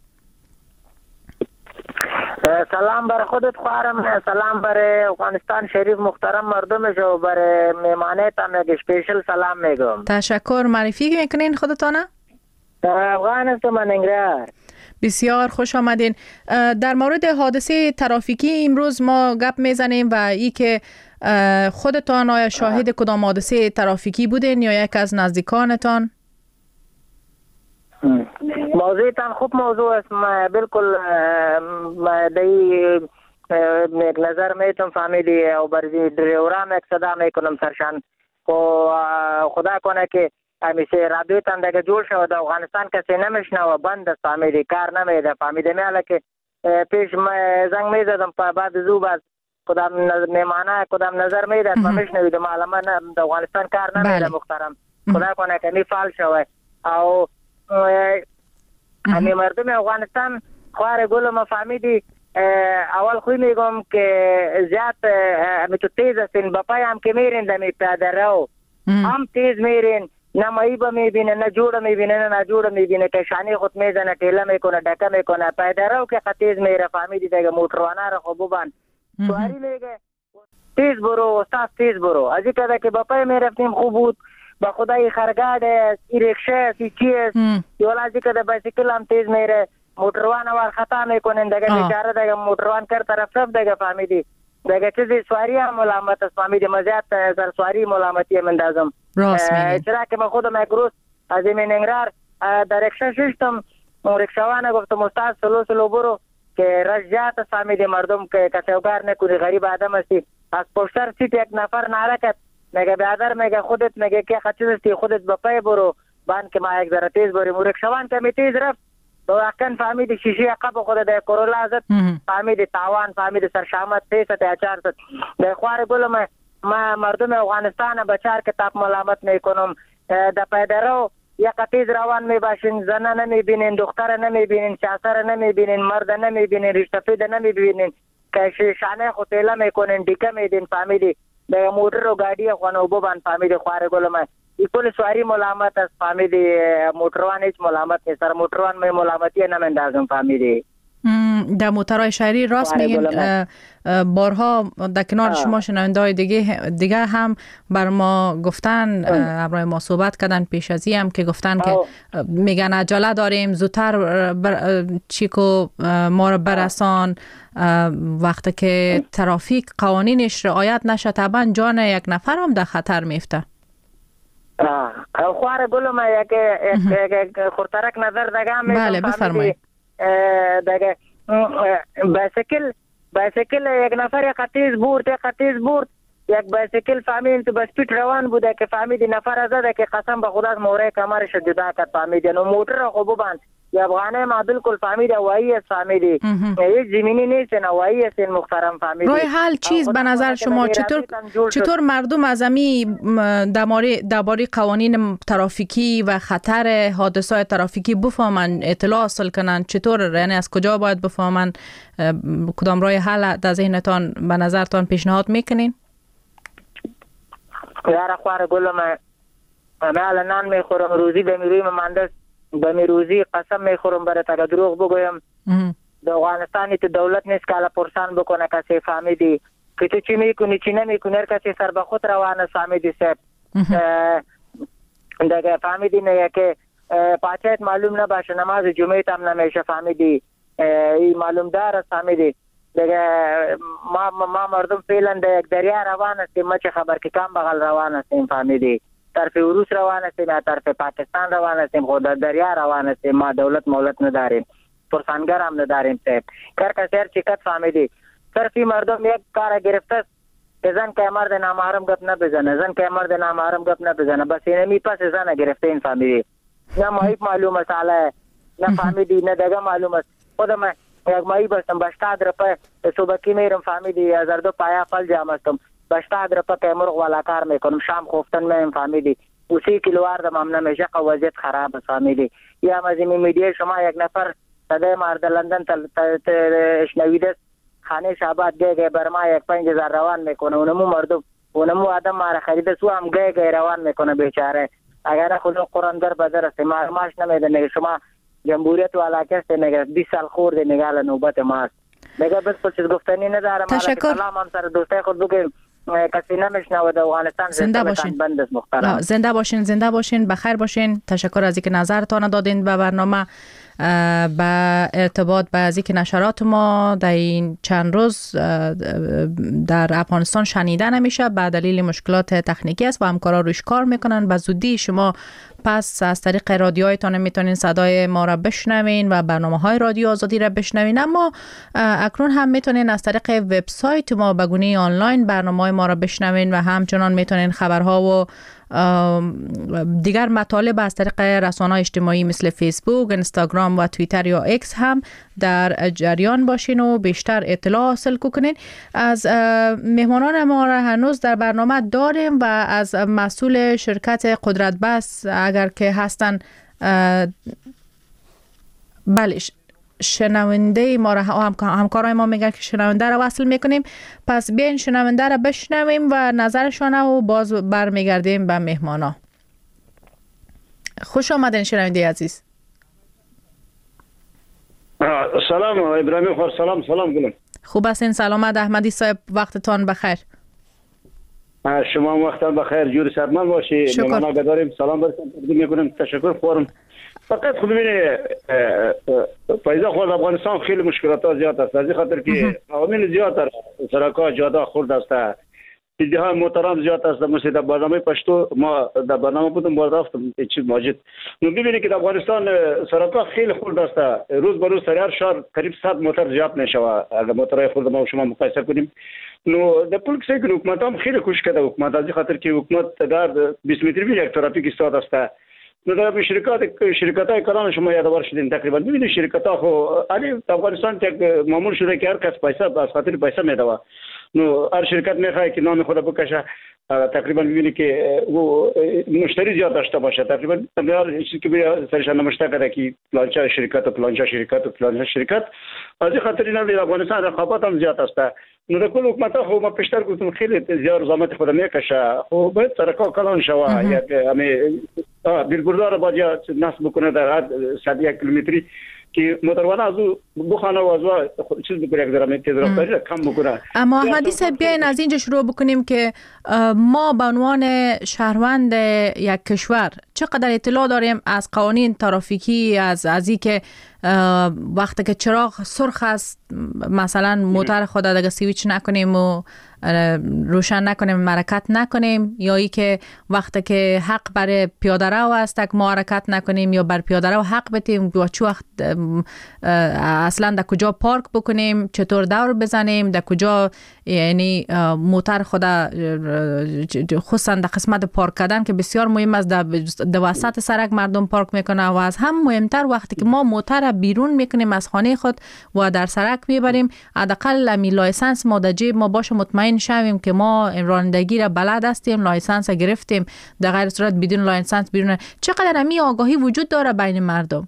سلام بر خودت خواهرم، سلام بر افغانستان شریف محترم مردمش و بر مهمانیت هم یک اسپیشل سلام میگم. تشکر. معرفی میکنین خودتانه؟ افغانستان مننگرهار. بسیار خوش آمدین. در مورد حادثه ترافیکی امروز ما گپ میزنیم و ای که خودتان آیا شاهد کدام حادثه ترافیکی بودین یا یک از نزدیکانتان؟ موضوعتان خوب موضوع است. من بالکل دی یک نظر میتونم فهمیدی و بر دریورام یک صدا میکنم سرشان. خدا کنه که همیشه رادیو تن دیگه جوړ شو د افغانستان کسی نمیشنوه بند است فهمیدی کار نمیده فهمیدی میاله که پیش زنگ میزدم بعد زو بعد کدام میمانه کدام نظر میداد ما میشنوید معلومه د افغانستان کار نمیده محترم خدا کنه که می فعال شوه او همین مردم افغانستان خوار گل ما فهمیدی اول خوی میگم که زیاد همی تو تیز هستین بپای هم که میرین دمی پیاده رو هم تیز میرین نه مایی با میبینه نه جوڑا میبینه نه نه جوڑا میبینه که شانی خود میزنه تیله میکنه دکه میکنه پیاده رو که تیز میره فهمیدی دیگه موتروانه رو خوبو بند سواری میگه تیز برو استاد تیز برو از این که که بپای میرفتیم خوب بود با خدای خرگاد است ای رکشه است ای چی است یولا از این که بایسیکل هم تیز میره موتروان وار خطا میکنن دیگه بیچاره دیگه موتروان کر طرف رفت دیگه فهمیدی دیگه چیزی سواری هم ملامت است فهمیدی مزیاد سر سواری ملامتی مندازم چرا که من خودم یک روز از این ننگرار در رکشه ششتم رکشوانه گفتم استاد سلو سلو برو که رجات است فهمیدی مردم که کسیوگار نکنی غریب آدم هستی از پشتر سیت یک نفر نارکت میگه بیادر میگه خودت میگه که خچیز استی خودت بپای برو بان که ما یک ذره تیز بریم رکشوان که می تیز رفت تو اکن فهمیدی شیشه عقب خود د کورولا زد فهمیدی تاوان فهمیدی سرشامت سیست یا چارست د خوار گلم ما مردم افغانستان بچار که تاپ ملامت میکنم د پیدرو یا قطیز روان میباشین زنه نمیبینین دختر نمیبینین شاسر نمیبینین مرد نمیبینین رشتفید نمیبینین که شانه خوتیله میکنین دیگه میدین فهمیدی د موتر و گاډي خوانو بوبان فهمیدی خوار گلم ایکول سواری ملامت است فهمیدی موتروان هیچ ملامت نیست سر موتروان می ملامتی نمیندازم فهمیدی در موترهای شهری راست میگین بارها در کنار شما شنونده‌های دیگه دیگه هم بر ما گفتن ابرای ما صحبت کردن پیش از هم که گفتن که میگن عجله داریم زودتر چیکو ما رو برسان وقتی که ترافیک قوانینش رعایت نشه طبعا جان یک نفر هم در خطر میفته خوار گلم یک یک خورترک نظر دگه میگم بله بفرمایید دگه بایسیکل بایسیکل یک نفر یک قطیز بورد یک قطیز بورد یک بایسیکل فهمید تو بسپیت روان بوده که فهمیدی نفر زده که قسم به خدا از موره کمرش جدا کرد فهمیدی نو موتر رو خوب بند یا افغانه ما بالکل فهمیدی هوایی است فهمیدی هیچ زمینی نیست هوایی است این محترم فهمیدی روی حال چیز به نظر شما چطور چطور مردم از امی درباره قوانین ترافیکی و خطر حادثات ترافیکی بفهمن اطلاع حاصل کنن چطور یعنی از کجا باید بفهمن کدام راه حل در ذهنتان به نظرتان پیشنهاد میکنین یار خوار گلم من الان میخورم روزی به میروی مهندس به میروزی قسم میخورم برای تا دروغ بگویم در افغانستان تو دولت نیست که الان پرسان بکنه کسی فهمیدی که تو چی میکنی چی نمیکنی هر کسی سر به خود روانه فهمیدی سب دیگه فهمیدی نه که پاچایت معلوم نباشه نماز جمعه هم نمیشه فهمیدی این معلوم دار فهمیدی دیگه ما ما مردم فعلا در یک دریا روان هستیم ما چه خبر که کام بغل روان هستیم فهمیدی طرف روس روان هستیم یا طرف پاکستان روان هستیم خود دریا روان هستیم ما دولت مولت نداریم پرسانگر هم نداریم صاحب کار کسی هر چیکت فهمیدی صرفی مردم یک کار گرفته زن که مرد نامحرم گپ نبزنه زن که مرد نامحرم گپ نبزنه بس اینه می پس زن گرفته این فهمیدی نه مایب معلوم است حالا نه فهمیدی نه دیگه معلوم است خودم یک مایی بستم بشتاد روپه صبحکی میرم فهمیدی هزار دو پایا فل جام هستم بشتاد روپه که مرغ والا کار میکنم شام خوفتن میم فهمیدی اسی کلوار دم هم نمیشه وضعیت خراب است فهمیدی یا مزیمی میدیه شما یک نفر صدای مرد لندن اشنویده خانه شاباد گه گه برما یک پنج هزار روان میکنه اونمو مردم اونمو آدم ماره خریده سو هم گه گه روان میکنه بیچاره اگر خدا قرآن در بدر است مارماش نمیده نگه شما جمهوریت والا کسی نگه بیس سال خورده نگه نوبت ماست نگه بس پر چیز گفتنی ندارم تشکر سلام هم سر دوسته خود بگیم کسی نمیشنوه در افغانستان زنده باشین محترم زنده باشین زنده باشین بخیر باشین تشکر از اینکه نظرتان دادین به برنامه با ارتباط با از اینکه نشرات ما در این چند روز در افغانستان شنیده نمیشه به دلیل مشکلات تکنیکی است و همکارا روش کار میکنن به زودی شما پس از طریق رادیوهایتان میتونین صدای ما را بشنوین و برنامه های رادیو آزادی را بشنوین اما اکنون هم میتونین از طریق وبسایت ما به گونه آنلاین برنامه های ما را بشنوین و همچنان میتونین خبرها و دیگر مطالب از طریق رسانه‌های اجتماعی مثل فیسبوک، اینستاگرام و توییتر یا ایکس هم در جریان باشین و بیشتر اطلاع حاصل کنین. از مهمانان ما را هنوز در برنامه داریم و از مسئول شرکت قدرت بس اگر که هستن بله شنونده ما را هم همکارای ما میگن که شنونده را وصل میکنیم، پس بیاین شنونده را بشنویم و نظرشان و باز برمیگردیم به مهمانا. خوش آمدین شنونده عزیز. سلام ابراهیم خور. سلام سلام گلم. خوب هستین؟ سلامت احمدی صاحب، وقتتان بخیر. شما وقتتان بخیر، جوری سرمال باشی. مهمانا بداریم سلام برسیم تقدیم میکنم، تشکر خورم. فقط خود ببینید پیدا خود افغانستان خیلی مشکلات ها زیاد است، از این خاطر که عوامل زیاد است، سرکا جاده خورد است، ایده محترم زیاد است. مثل در برنامه پشتو ما در برنامه بودم باز رفتم چیز ماجد نو ببینید که در افغانستان سرکا خیلی خورد است، روز به روز سر هر شهر قریب صد موتر زیاد میشود. اگر موترهای خورد ما و شما مقایسه کنیم نو در پول کسی که حکومت هم خیلی خوش کرده حکومت، از این خاطر که حکومت در بیست متری یک ترافیک ایستاد است. در شرکات شرکت های کلان شما یادآور شدین تقریبا ببینید شرکت ها خو علی افغانستان یک معمول شده که هر کس پیسه از خاطر پیسه میده، نو هر شرکت میخواد که نام خود بکشه، تقریبا ببینید که و مشتری زیاد داشته باشه. تقریبا هر چیزی که بیا سرشان نمشته کرده که پلانچا شرکت و پلانچا شرکت و پلانچا شرکت، از این خاطر اینا در افغانستان رقابت هم زیاد است. نو در کل حکومت ها خو ما پیشتر گفتم خیلی زیاد زحمت خود میکشه، خو باید سرکا کلان شوه، یک همه بیلبوردار باید یا نصب بکنه در هر صد یک کیلومتری که موتروان از او بخانه و از او چیز بکنه، یک درامه تیز رفتاری کم بکنه. اما احمدی صاحب بیاین از اینجا شروع بکنیم که ما به عنوان شهروند یک کشور چقدر اطلاع داریم از قوانین ترافیکی، از از این که وقتی که چراغ سرخ است مثلا موتر خود دیگه سویچ نکنیم و روشن نکنیم، حرکت نکنیم، یا ای که وقتی که حق برای پیاده رو است ما حرکت نکنیم یا بر پیاده رو حق بدیم، و چه وقت اصلا در کجا پارک بکنیم، چطور دور بزنیم، در کجا یعنی موتر خود خصوصا در قسمت پارک کردن که بسیار مهم است، در وسط سرک مردم پارک میکنه و از هم مهمتر وقتی که ما موتر بیرون میکنیم از خانه خود و در سرک میبریم، حداقل می لایسنس ما در جیب ما باشه، مطمئن شویم که ما رانندگی را بلد هستیم، لایسنس گرفتیم، در غیر صورت بدون لایسنس بیرون. چقدر امی آگاهی وجود داره بین مردم؟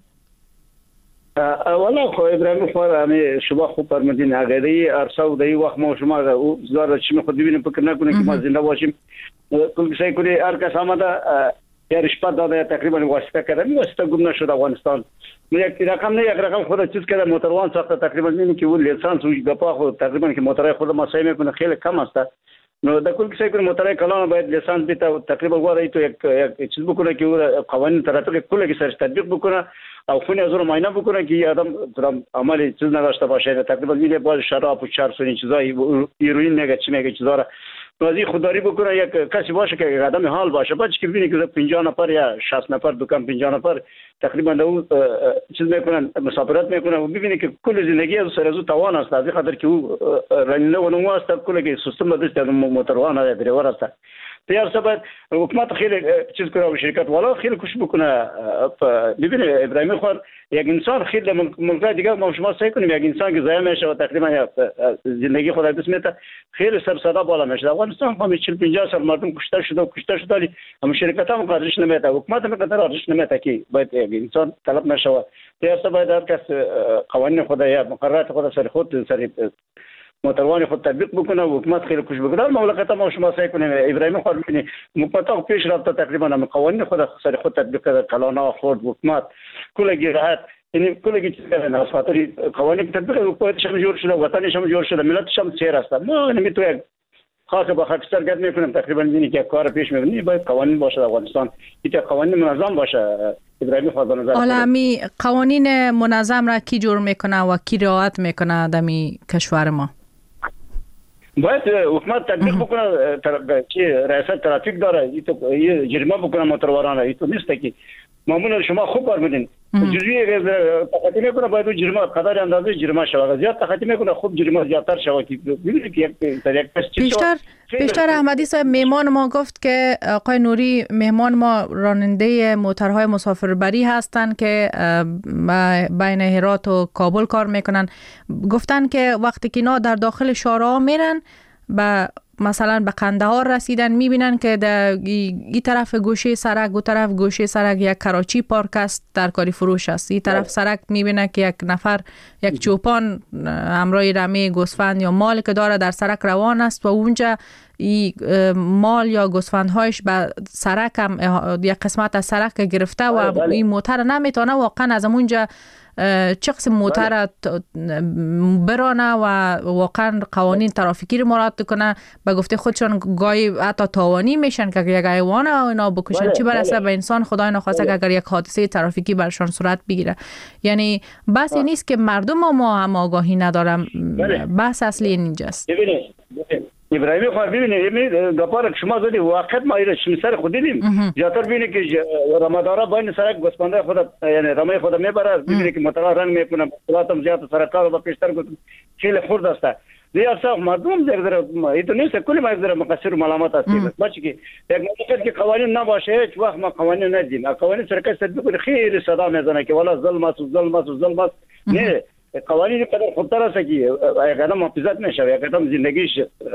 اولا خو ابراهیم خور همه شما خوب فرمودین، اگری عرصه و دی وقت ما شما او زار چی خود ببینیم فکر نکنه که ما زنده باشیم. کل سعی کنی هر کس آمده یا رشوت داده تقریبا واسطه کرده، می واسطه گم نشد افغانستان. یک رقم نه یک رقم خود چیز کرده موتروان ساخته تقریبا میبینی که اون لیسانس و گپا خود تقریبا که موترای خود ما سعی میکنه خیلی کم است. نو در کل سعی کنی موترای کلان باید لیسانس بیت تقریبا واره تو یک یک چیز بکنه که قوانین ترافیک کلی که سرش تطبیق بکنه او خونی از رو معاینه بکنه که آدم درام عملی چیز نداشته باشه. تقریبا میگه باز شراب و چرس و این چیزای هیروئین میگه چی میگه چیزا نازی خودداری بکنه، یک کسی باشه که یک آدم حال باشه، بعد که ببینی که پنجاه نفر یا شصت نفر دکان پنجاه نفر تقریبا دو چیز میکنن مسافرت میکنن و ببینی که کل زندگی از سر از توان است، از خاطر که او رنده و نو است کل که سیستم دست موتروان یا دریور است. تیار سبب حکومت خیلی چیز کنه و شرکت والا خیلی کوشش بکنه. ببینید ابراهیم خور یک انسان خیلی ملک دیگه ما شما سعی کنیم یک انسان که ضایع میشه و تقریبا زندگی خود دست میته خیلی سر صدا بالا میشه. افغانستان هم چهل پنجاه سال مردم کشته شده و کشته شده، اما شرکت هم قدرش نمیته، حکومت هم قدرش نمیته که باید یک انسان طلب نشه. تیار سبب هر کس قوانین خود یا مقررات خود سر خود سر موتروان خود تطبیق بکنه و حکومت خیلی خوش بکنه. مملکت ما شما سعی کنیم ابراهیم خور ببینید حکومت پیش رفته تقریبا هم قوانین خود سر خود تطبیق کرده، کلانا خورد حکومت کلگی راحت یعنی کلگی چیز کردن از خاطر قوانین تطبیق حکومتش هم جور شده، وطنش هم جور شده، ملتش هم سیر است. ما نمیتو یک خاص با خاکستر گرد میکنیم تقریبا ببینید که کار پیش میبینی باید قوانین باشه در افغانستان، این قوانین منظم باشه. ابراهیم خور به نظر حالا می قوانین منظم را کی جور میکنه و کی رعایت میکنه در می کشور ما؟ باید حکومت تطبیق بکنه که ریاست ترافیک داره، این تو جریمه بکنه موترواران. این تو نیست که معمولا شما خوب فرمودین جزئی تخطی میکنه باید جرمه قدر اندازه جرمه شود. زیاد تخطی میکنه خوب جرمه زیادتر شود که ببینید که یک طریق بیشتر بیشتر احمدی صاحب مهمان ما گفت که آقای نوری مهمان ما راننده موترهای مسافربری هستند که بین هرات و کابل کار میکنن. گفتن که وقتی که اینا در داخل شهرها میرن و مثلا به قندهار رسیدن میبینن که در این طرف گوشه سرک و طرف گوشه سرک یک کراچی پارک است در کاری فروش است. این طرف سرک میبینه که یک نفر یک چوپان همراه رمه گوسفند یا مال که داره در سرک روان است و اونجا این مال یا گوسفندهایش به سرک هم یک قسمت از سرک گرفته و این موتر نمیتونه واقعا از اونجا چه قسم موتر برانه و واقعا قوانین ترافیکی رو مراعات کنه. به گفته خودشون گاهی حتی تاوانی میشن که یک حیوان و اینا بکشن، چی برسه به انسان. خدای نخواسته که اگر یک حادثه ترافیکی برشان صورت بگیره. یعنی بحث نیست که مردم ما هم آگاهی ندارن، بحث اصلی اینجاست. ابراهیمی خواهد ببینید گپار شما زدی واقعا ما ایره شمسر خود دیدیم. زیادتر ببینید که رمادارا باین سرک گوسفنده خود یعنی رمه خود میبره، ببینید که مطلع رنگ میکنه بسیارتم زیاد سرکار و پیشتر خیلی خورد است. دیگه اصلا مردم در ایتو نیست کلی ما در مقصر و ملامت هستیم. باشه که یک مملکت که قوانین نباشه هیچ وقت ما قوانین ندیم. قوانین سرکار تطبیق خیلی صدا میزنه که والا ظلم است و ظلم است و ظلم است. نه قوانین قدر خوبتر است که یک قدم محافظت میشه، یک قدم زندگیش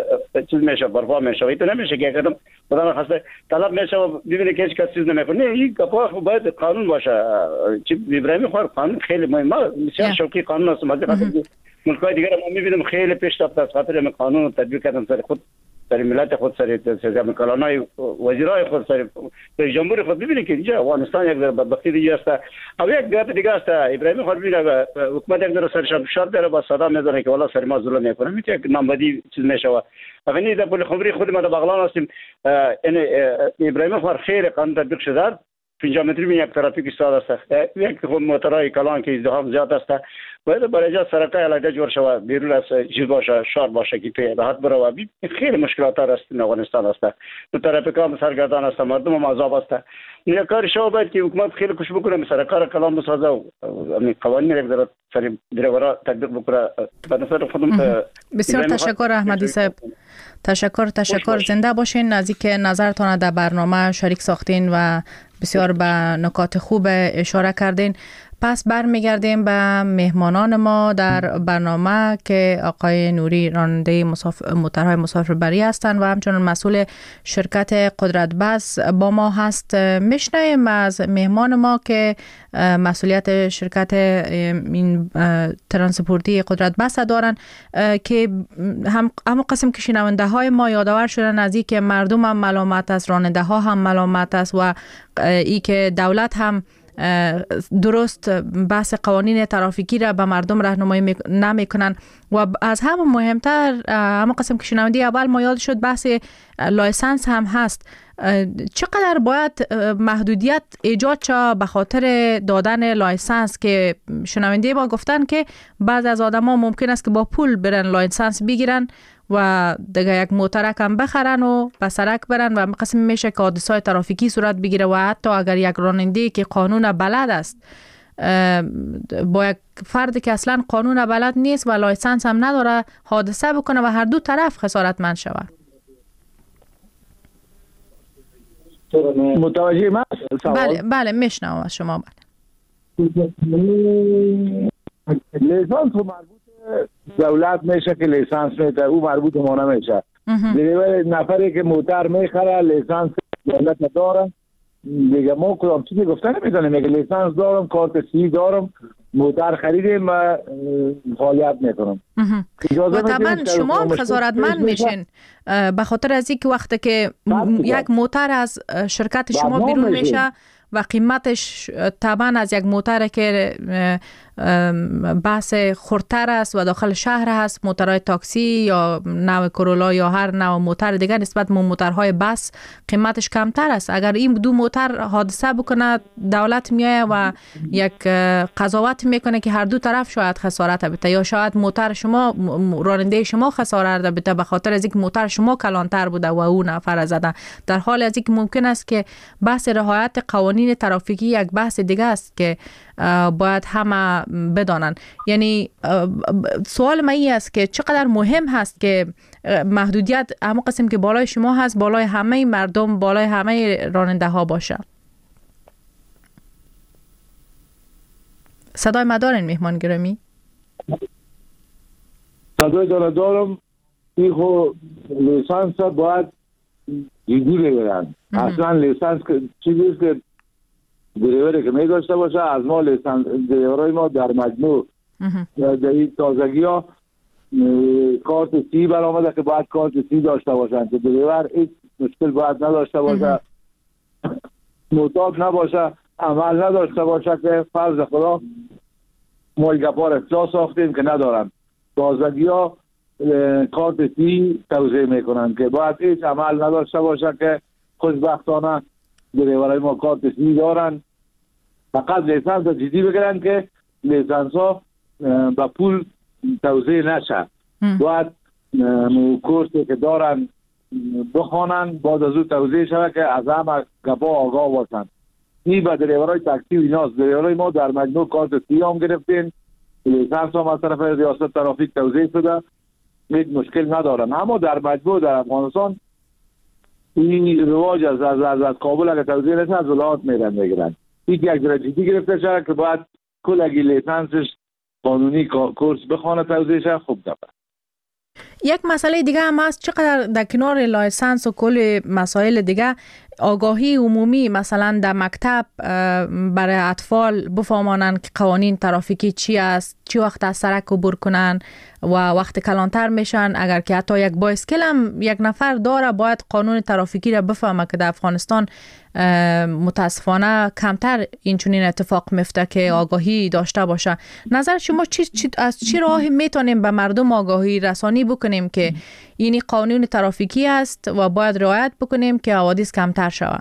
چیز میشه، برپا میشه. ایتو نمیشه که یک قدم خدا نخواسته طلب میشه و ببینه که هیچ کس چیز نمیکنه. این کپا باید قانون باشه. چی ابراهیمی خور قانون خیلی مهمه، بسیار شوقی قانون است. مثلا ملک‌های دیگر ما می‌بینیم خیلی پیش رفته از خاطر این قانون تطبیق کردن سر خود، سر ملت خود، سر سر کلانای وزیرای خود، سر رئیس جمهور خود. ببینید که اینجا افغانستان یک بدبختی دیگه است. او یک گپ دیگه است. ابراهیمی خود ببینید حکومت یک در سرش شاد داره با صدا میزنه که والا سر ما ظلم میکنه. میشه یک نامبدی چیز میشه. اگه در پل خبری خود ما در بغلان هستیم. یعنی ابراهیمی خود خیلی قانون تطبیق شده. پنجاه متری می یک ترافیک ایستاده است. یک خود موتورهای کلان که ازدحام زیاد است. باید برای جا سرکای علیحده جور شود، بیرون از چیز باشه، شهر باشه که توی راحت بره. خیلی مشکلات است این افغانستان است. تو ترافیک هم سرگردان است، مردم هم عذاب است. این کار شما باید که حکومت خیلی کوشش بکنه سرکار کلان بسازه و قوانین یک ذره سر دریورا تطبیق بکنه. به نظر خودم بسیار تشکر احمدی صاحب. تشکر تشکر زنده باشین. نزدیک نظرتان در برنامه شریک ساختین و بسیار به نکات خوب اشاره کردین. پس برمیگردیم به مهمانان ما در برنامه که آقای نوری راننده مسافر موترهای مسافربری هستند و همچنین مسئول شرکت قدرت بس با ما هست. میشنویم از مهمان ما که مسئولیت شرکت این ترانسپورتی قدرت بس دارن که هم همون قسم که شنونده های ما یادآور شدن از این که مردم هم ملامت است، راننده ها هم ملامت است و ای که دولت هم درست بحث قوانین ترافیکی را به مردم راهنمایی نمی کنن و از همه مهمتر همه قسم که شنوندی اول ما یاد شد بحث لایسنس هم هست. چقدر باید محدودیت ایجاد شد به خاطر دادن لایسنس که شنونده ما گفتن که بعض از آدم ها ممکن است که با پول برن لایسنس بگیرن و دیگه یک موترک هم بخرن و به سرک برن و قسم میشه که حادثه‌های ترافیکی صورت بگیره و حتی اگر یک راننده که قانون بلد است با یک فردی که اصلا قانون بلد نیست و لایسنس هم نداره حادثه بکنه و هر دو طرف خسارتمند شود. متوجه من بله بله میشنوم از شما. بله لیسانس مربوط دولت میشه که لیسانس میده، او مربوط ما نمیشه. دیگه نفری که موتر میخره لیسانس دولت داره دیگه ما کدام چیزی گفتن نمیتونیم. میگه لیسانس دارم، کارت سی دارم، موتر خریدیم و فعالیت میکنم. و طبعا شما هم خسارتمند میشین به خاطر از اینکه وقتی که یک موتر از شرکت شما بیرون میشه و قیمتش طبعا از یک موتر که بحث خردتر است و داخل شهر هست، موترهای تاکسی یا نو کرولا یا هر نوع موتر دیگر نسبت به موترهای بس قیمتش کمتر است. اگر این دو موتر حادثه بکنه دولت میایه و یک قضاوت میکنه که هر دو طرف شاید خسارت بده یا شاید موتر شما راننده شما خسارت بده به خاطر از اینکه موتر شما شما کلانتر بوده و او نفر زده، در حال از اینکه ممکن است که بحث رعایت قوانین ترافیکی یک بحث دیگه است که باید همه بدانن. یعنی سوال من این است که چقدر مهم هست که محدودیت همون قسم که بالای شما هست بالای همه مردم، بالای همه راننده ها باشه. صدای ما دارین مهمان گرامی؟ صدای داره دارم. این خو لیسانس باید جدی بگیرن. اصلا لیسانس چیزیست که دریوری که می داشته باشه. از ما لیسانس دریورای ما در مجموع در این تازگی ها کارت سی برآمده که باید کارت سی داشته باشن که دریور هیچ مشکل باید نداشته باشه، معتاد نباشه، عمل نداشته باشه که فرض خدا ما این گپار اصلاح ساختیم که ندارن. تازگی ها کارت سی توضیح میکنن که باید هیچ عمل نداشته باشه که خوشبختانه دریورای ما کارت سی دارن. فقط لیسانس ها جدی بگیرن که لیسانس ها با پول توضیح نشه. باید کورسی که دارن بخوانن، بعد از او توضیح شده که از همه گپا آگاه باشن. این به دریورای تاکسی و ایناست. دریورای ما در مجموع کارت سی هم گرفتین، لیسانس هم از طرف ریاست ترافیک توضیح شده، هیچ مشکل ندارن. اما در مجموع در افغانستان این رواج از از از, از کابل اگه توضیح نشه از ولایات میرن میگیرن. این یک درجه گرفته شده که باید کل اگه لیسانسش قانونی کورس بخونه توضیح شده. خوب داره. یک مسئله دیگه هم هست، چقدر در کنار لایسنس و کل مسائل دیگه آگاهی عمومی مثلا در مکتب برای اطفال بفهمانن که قوانین ترافیکی چی است، چی وقت از سرک عبور کنن و وقت کلانتر میشن. اگر که حتی یک بایسکل هم یک نفر داره باید قانون ترافیکی را بفهمه که در افغانستان متاسفانه کمتر این چنین اتفاق میفته که آگاهی داشته باشه. نظر شما چی, چی از چی راهی میتونیم به مردم آگاهی رسانی بکنیم که اینی قانون ترافیکی است و باید رعایت بکنیم که حوادث کمتر شود؟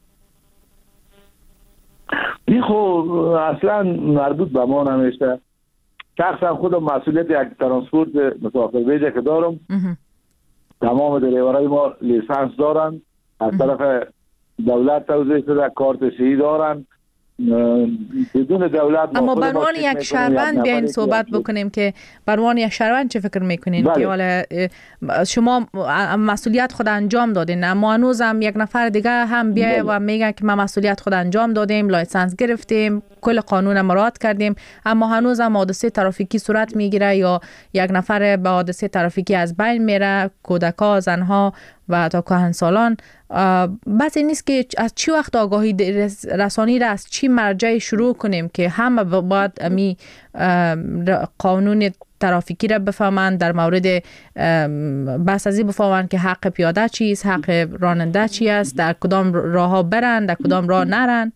این خب اصلا مربوط به ما نمیشه. شخصا خودم مسئولیت یک ترانسپورت مسافربری که دارم، تمام دریورای ما لیسانس دارن، از طرف دولت توضیح شده، کارت سی دارن. بدون دولت اما به عنوان یک شهروند بیاین صحبت بکنیم که به عنوان یک شهروند چه فکر میکنین؟ بله. که حالا شما مسئولیت خود انجام دادین، اما هنوز هم یک نفر دیگه هم بیای و میگه که ما مسئولیت خود انجام دادیم، لایسنس گرفتیم، کل قانون مراعات کردیم، اما هنوز هم حادثه ترافیکی صورت میگیره یا یک نفر به حادثه ترافیکی از بین میره، کودکا، زنها و تا کهنسالان. بس این نیست که از چی وقت آگاهی رسانی را از چی مرجع شروع کنیم که همه باید امی قانون ترافیکی را بفهمند، در مورد بس ازی بفهمند که حق پیاده چیست، حق راننده چی است، در کدام راه ها برن، در کدام راه نرن.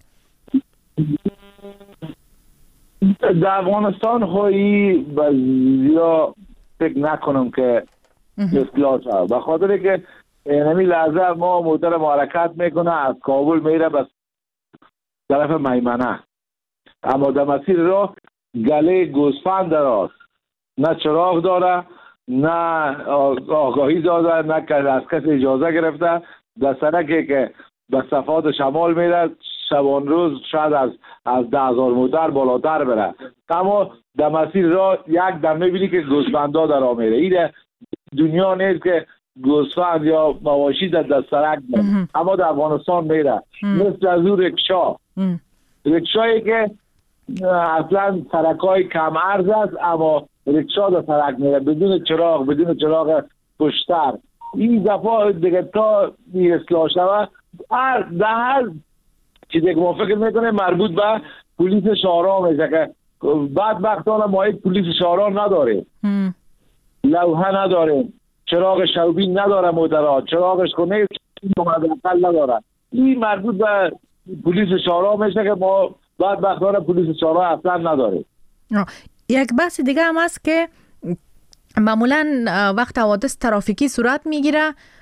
در افغانستان خواهی بزیا فکر نکنم که اصلاح شد، به خاطر که نمی لحظه ما موتر حرکت میکنه از کابل میره به طرف میمنه، اما در مسیر راه گله گوسفند دراست، نه چراغ داره، نه آگاهی داده، نه که از کسی اجازه گرفته. در سرکی که به صفات شمال میره شبان روز شاید از از ده هزار موتر بالاتر بره، اما در مسیر راه یک دم میبینی که گوسفندا در راه میره. این دنیا نیست که گوسفند یا مواشی در دست سرک میره، اما در افغانستان میره. مثل از اون رکشا رکشایی که اصلا سرکای کم عرض است، اما رکشا در سرک میره بدون چراغ، بدون چراغ پشتر. این دفعه دیگه تا اصلاح شود هر ده هر چیزی که ما فکر میکنه مربوط به پلیس شهرها میشه که بدبختانه ما یک پلیس شهرها نداریم، لوحه نداریم، چراغ شوبین نداره مدرات، چراغش کنه مدرقل نداره. این مربوط به پلیس شهرها میشه که ما بدبختانه پلیس شهرها اصلا نداریم. یک بحث دیگه هم هست که معمولا وقت حوادث ترافیکی صورت میگیره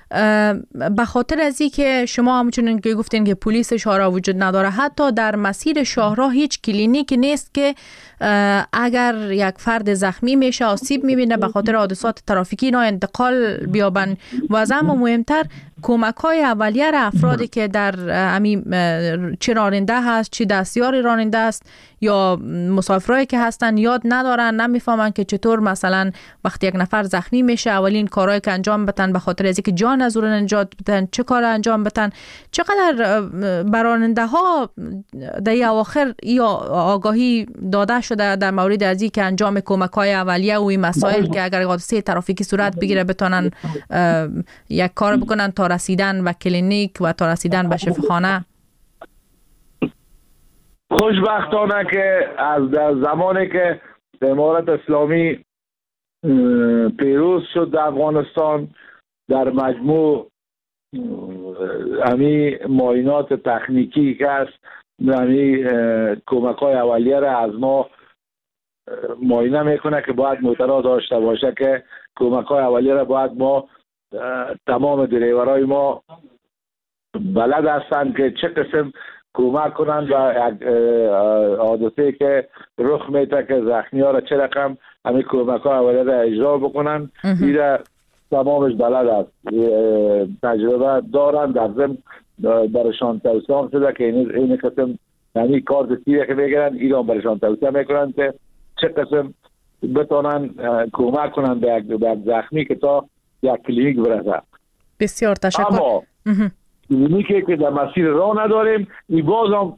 به خاطر از این که شما همچنین که گفتین که پلیس شهرها وجود نداره، حتی در مسیر شهرها هیچ کلینیک نیست که اگر یک فرد زخمی میشه، آسیب میبینه به خاطر حادثات ترافیکی، اینا انتقال بیابن. و از هم مهمتر کمک های اولیه را افرادی که در امی چه راننده هست، چه دستیار راننده است یا مسافرایی که هستن یاد ندارن، نمیفهمن که چطور مثلا وقتی یک نفر زخمی میشه اولین کارهایی که انجام بدن به خاطر از اینکه جان از اون نجات بدن چه کار انجام بدن. چقدر براننده ها در اواخر یا آگاهی داده شده در مورد از اینکه انجام کمک های اولیه و این مسائل که اگر حادثه ترافیکی صورت بگیره بتونن یک کار بکنن تا رسیدن به کلینیک و تا رسیدن به شفاخانه؟ خوشبختانه که از در زمانی که امارت اسلامی پیروز شد در افغانستان، در مجموع همی معاینات تکنیکی که است، همی کمک های اولیه را از ما معاینه میکنه که باید موترها داشته باشه، که کمک های اولیه را باید ما تمام دریورای ما بلد هستند که چه قسم کمک کنند و حادثه که رخ میده که زخمی ها را چه رقم همین کمک های اولیه را اجرا بکنن. این را تمامش بلد است، تجربه دارن، در ضمن برشان توصیه شده که این این قسم یعنی کارت تیره که میگیرن ایران برشان توصیه میکنن که چه قسم بتونن کمک کنن به یک زخمی که تا یک کلینیک برسه. بسیار تشکر. اما کلینیکی که در مسیر راه نداریم، این باز هم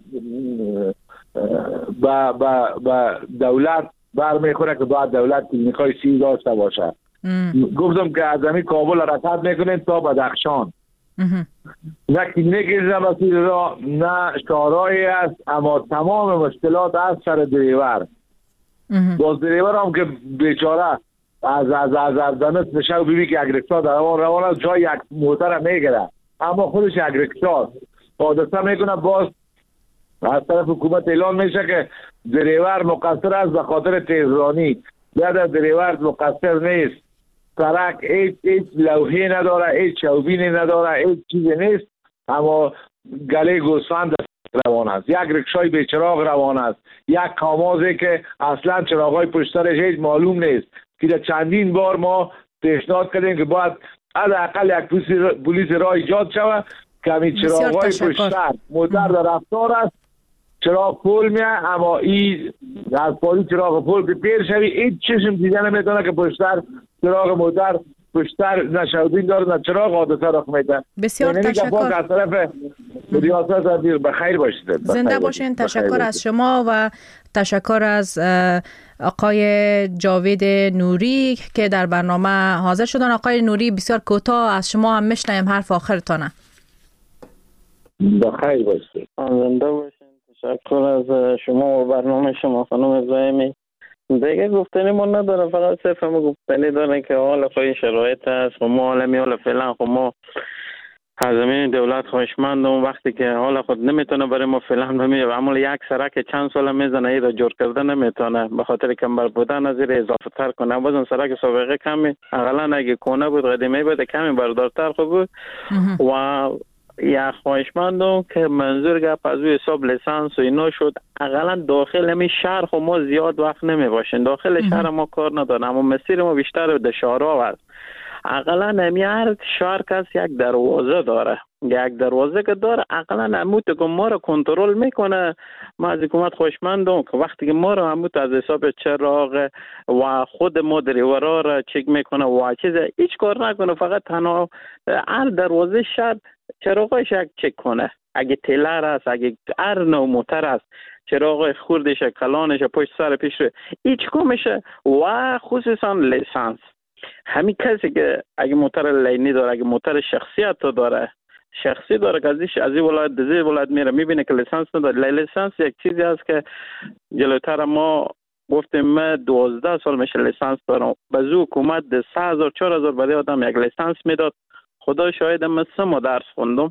با دولت برمیخوره که باید دولت کلینیک های سی داشته باشه. گفتم که از همین کابل حرکت میکنیم تا بدخشان، نه کلینیکی در مسیر راه نه شهرهایی است، اما تمام مشکلات از سر دریور. باز دریور هم که بیچاره از از از از دانست بشه و بیبی که اگرکسا در روان روان است، جای یک موتر میگره اما خودش اگرکسا حادثه میکنه. باز از طرف حکومت اعلان میشه که دریور مقصر است به خاطر تیزرانی. در دریور مقصر نیست، سرک هیچ هیچ لوحه نداره، هیچ چوبینی نداره، هیچ چیزی نیست، اما گله گوسفند روان است. یک رکشای به چراغ روان است، یک کامازی که اصلا چراغای پشترش هیچ معلوم نیست، که چندین بار ما پیشنهاد کردیم که باید حداقل یک پلیس راه ایجاد شود که همین چراغای پشتر موتر در رفتار است، چراغ پول میه، اما این از پالی چراغ پول که پیر شوی هیچ چشم دیده نمیتونه که پشتر چراغ موتر پشتر نشودین داره، نه چراغ حادثه رخ میده. بسیار تشکر. از طرف ریاست بخیر باشید. زنده باشین. تشکر از شما و تشکر از آقای جاوید نوری که در برنامه حاضر شدن. آقای نوری بسیار کوتاه از شما هم میشنیم حرف آخرتانه. بخیر باشید. زنده باشین. تشکر از شما و برنامه شما خانم ابراهیمی. دیگه گفتنی ما نداره، فقط صرف ما گفتنی داره که حال خوی شرایط هست و ما حال می حال فعلا خب ما از زمین دولت خواهشمند اون وقتی که حال خود نمیتونه برای ما فعلا بمیره و عمل یک سرک چند سال میزنه ای را جور کرده نمیتونه به خاطر کمبر بودن از این اضافه تر کنه. بازم سرک سابقه کمی اقلا اگه کنه بود قدیمی بود کمی بردارتر خوب بود و یا خواهشمندم که منظور گپ از روی حساب لیسانس و اینا شد اقلا داخل همین شهر خب ما زیاد وقت نمی باشیم، داخل شهر ما کار ندارم اما مسیر ما بیشتر در شهرها هست. اقلا همین هر شهر کس یک دروازه داره، یک دروازه که داره اقلا هموت که ما رو کنترل میکنه. ما از حکومت خواهشمندم که وقتی که ما رو هموت از حساب چراغ و خود ما دریورا رو چک میکنه و چیز هیچ کار نکنه، فقط تنها هر دروازه شهر چراغش یک چک کنه. اگه تیلر است، اگه هر نوع موتر است، چراغ خوردش، کلانش، پشت سر پیش هیچ کمشه و خصوصا لیسانس. همین کسی که اگه موتر لینی داره، اگه موتر شخصیت داره، شخصی داره که ازش از این ولایت به این ولایت میره میبینه که لیسانس نداره. لیسانس یک چیزی هست که جلوتر ما گفتیم من دوازده سال میشه لیسانس دارم، به زو حکومت سه هزار چهار هزار برای آدم یک لیسانس میداد. خدا شاید من سه ماه درس خوندم،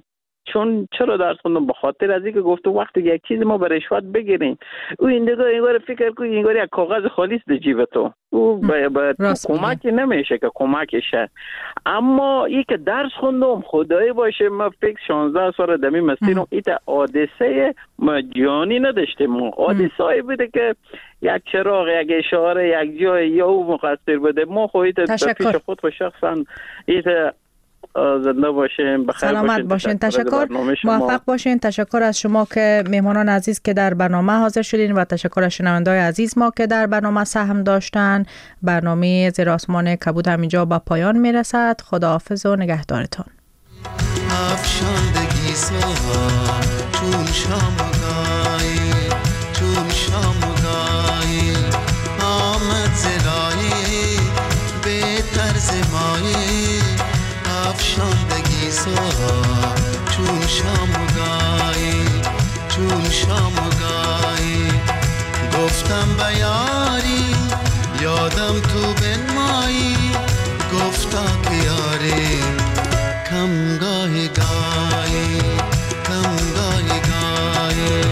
چون چرا درس خوندم؟ به خاطر از اینکه گفتم وقتی یک چیز ما به رشوت بگیریم او ایندگاه اینگار فکر کنی اینگار یک کاغذ خالیست در جیب تو، او به کمک نمیشه که کمکشه. اما ای که درس خوندم خدایی باشه ما فکر شانزده سال دمی مسیرم ایتا حادثه جانی نداشتیم. حادثه بوده که یک چراغ، یک اشاره، یک جای یا او مقصر بوده. ما خواهید به پیش خود و شخصا ایتا زنده باشین، بخیر سلامت باشین. تشکر، موفق باشین. تشکر از شما که مهمانان عزیز که در برنامه حاضر شدین و تشکر از شنونده‌های عزیز ما که در برنامه سهم داشتن. برنامه زیر آسمان کبود همینجا به پایان میرسد. خداحافظ و نگهدارتان. افشاندگی سوها چون شامگاهی چون شامگاهی آمد زلایی به طرز مایی افشاندگی سوها چون شامگاهی چون شامگاهی گفتم به یاری یادم تو بنمایی گفتا که یاری کم گاهی گاهی کم گاهی گاهی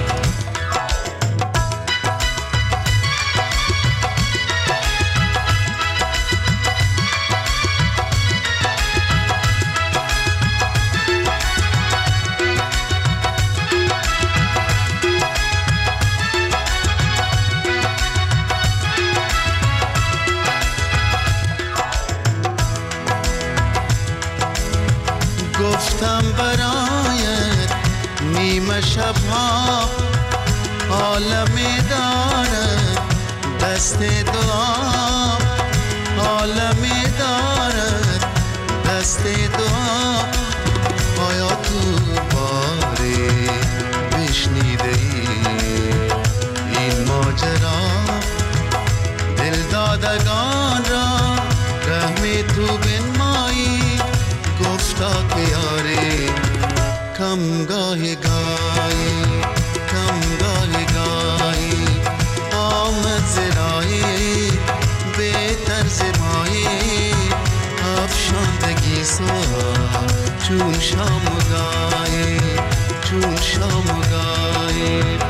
گفتم برایت نیمه شبها عالمی دارد دست دعا عالمی دارد دست دعا آیا تو باری بشنیده ای این ماجرا دل دادگان را رحمی تو بنمایی گفتا که یاری کم گاهی گاهی کم گاهی گاهی آمد زرایی به طرز مایی افشاندگی سوها چون شامگاهی چون شامگاهی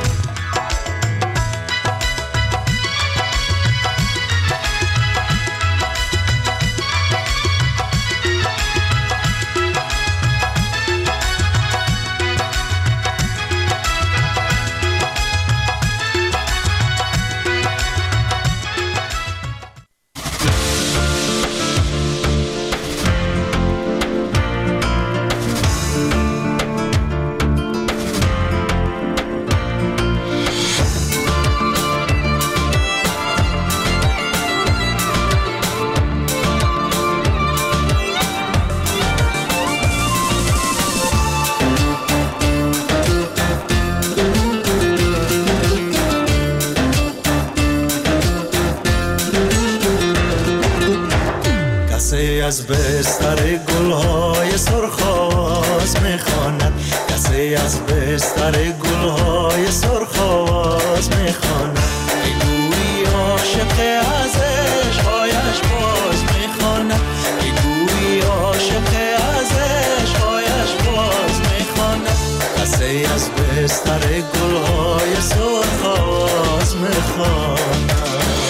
از بستر گلهای سرخاز میخواند کسی از بستر گلهای سرخاز میخواند ای گویی عاشق از عشقهایش باز میخواند ای گویی عاشق از عشقهایش باز میخواند کسی از بستر گلهای سرخاز میخواند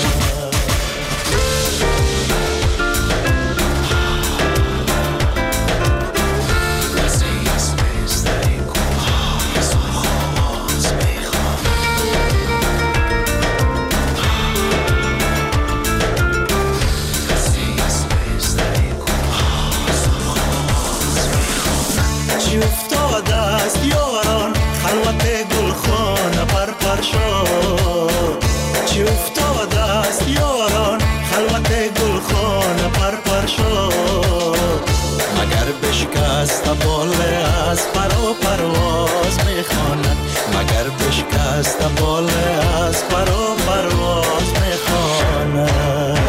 چی افتاده است یاران خلوت گلخانه پر پر شد مگر بشکست باله از پر و پرواز میخواند مگر بشکست باله از پر و پرواز میخواند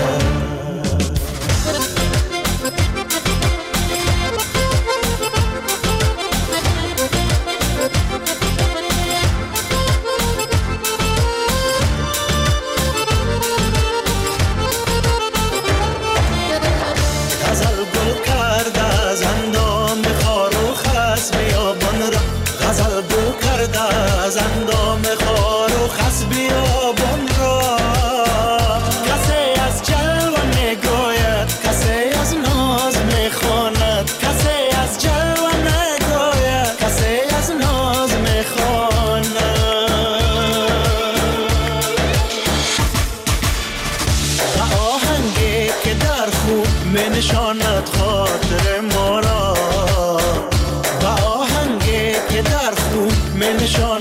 غزل گل کرده از اندام خار و خس بیابان را از اندام خار و خس بیابان را. کسی از جلوه میگوید، کسی از ناز میخواند، کسی از جلوه میگوید، کسی از ناز میخواند. به آهنگی که در خون می نشاند خاطر ما را، به آهنگی که در خون می نشاند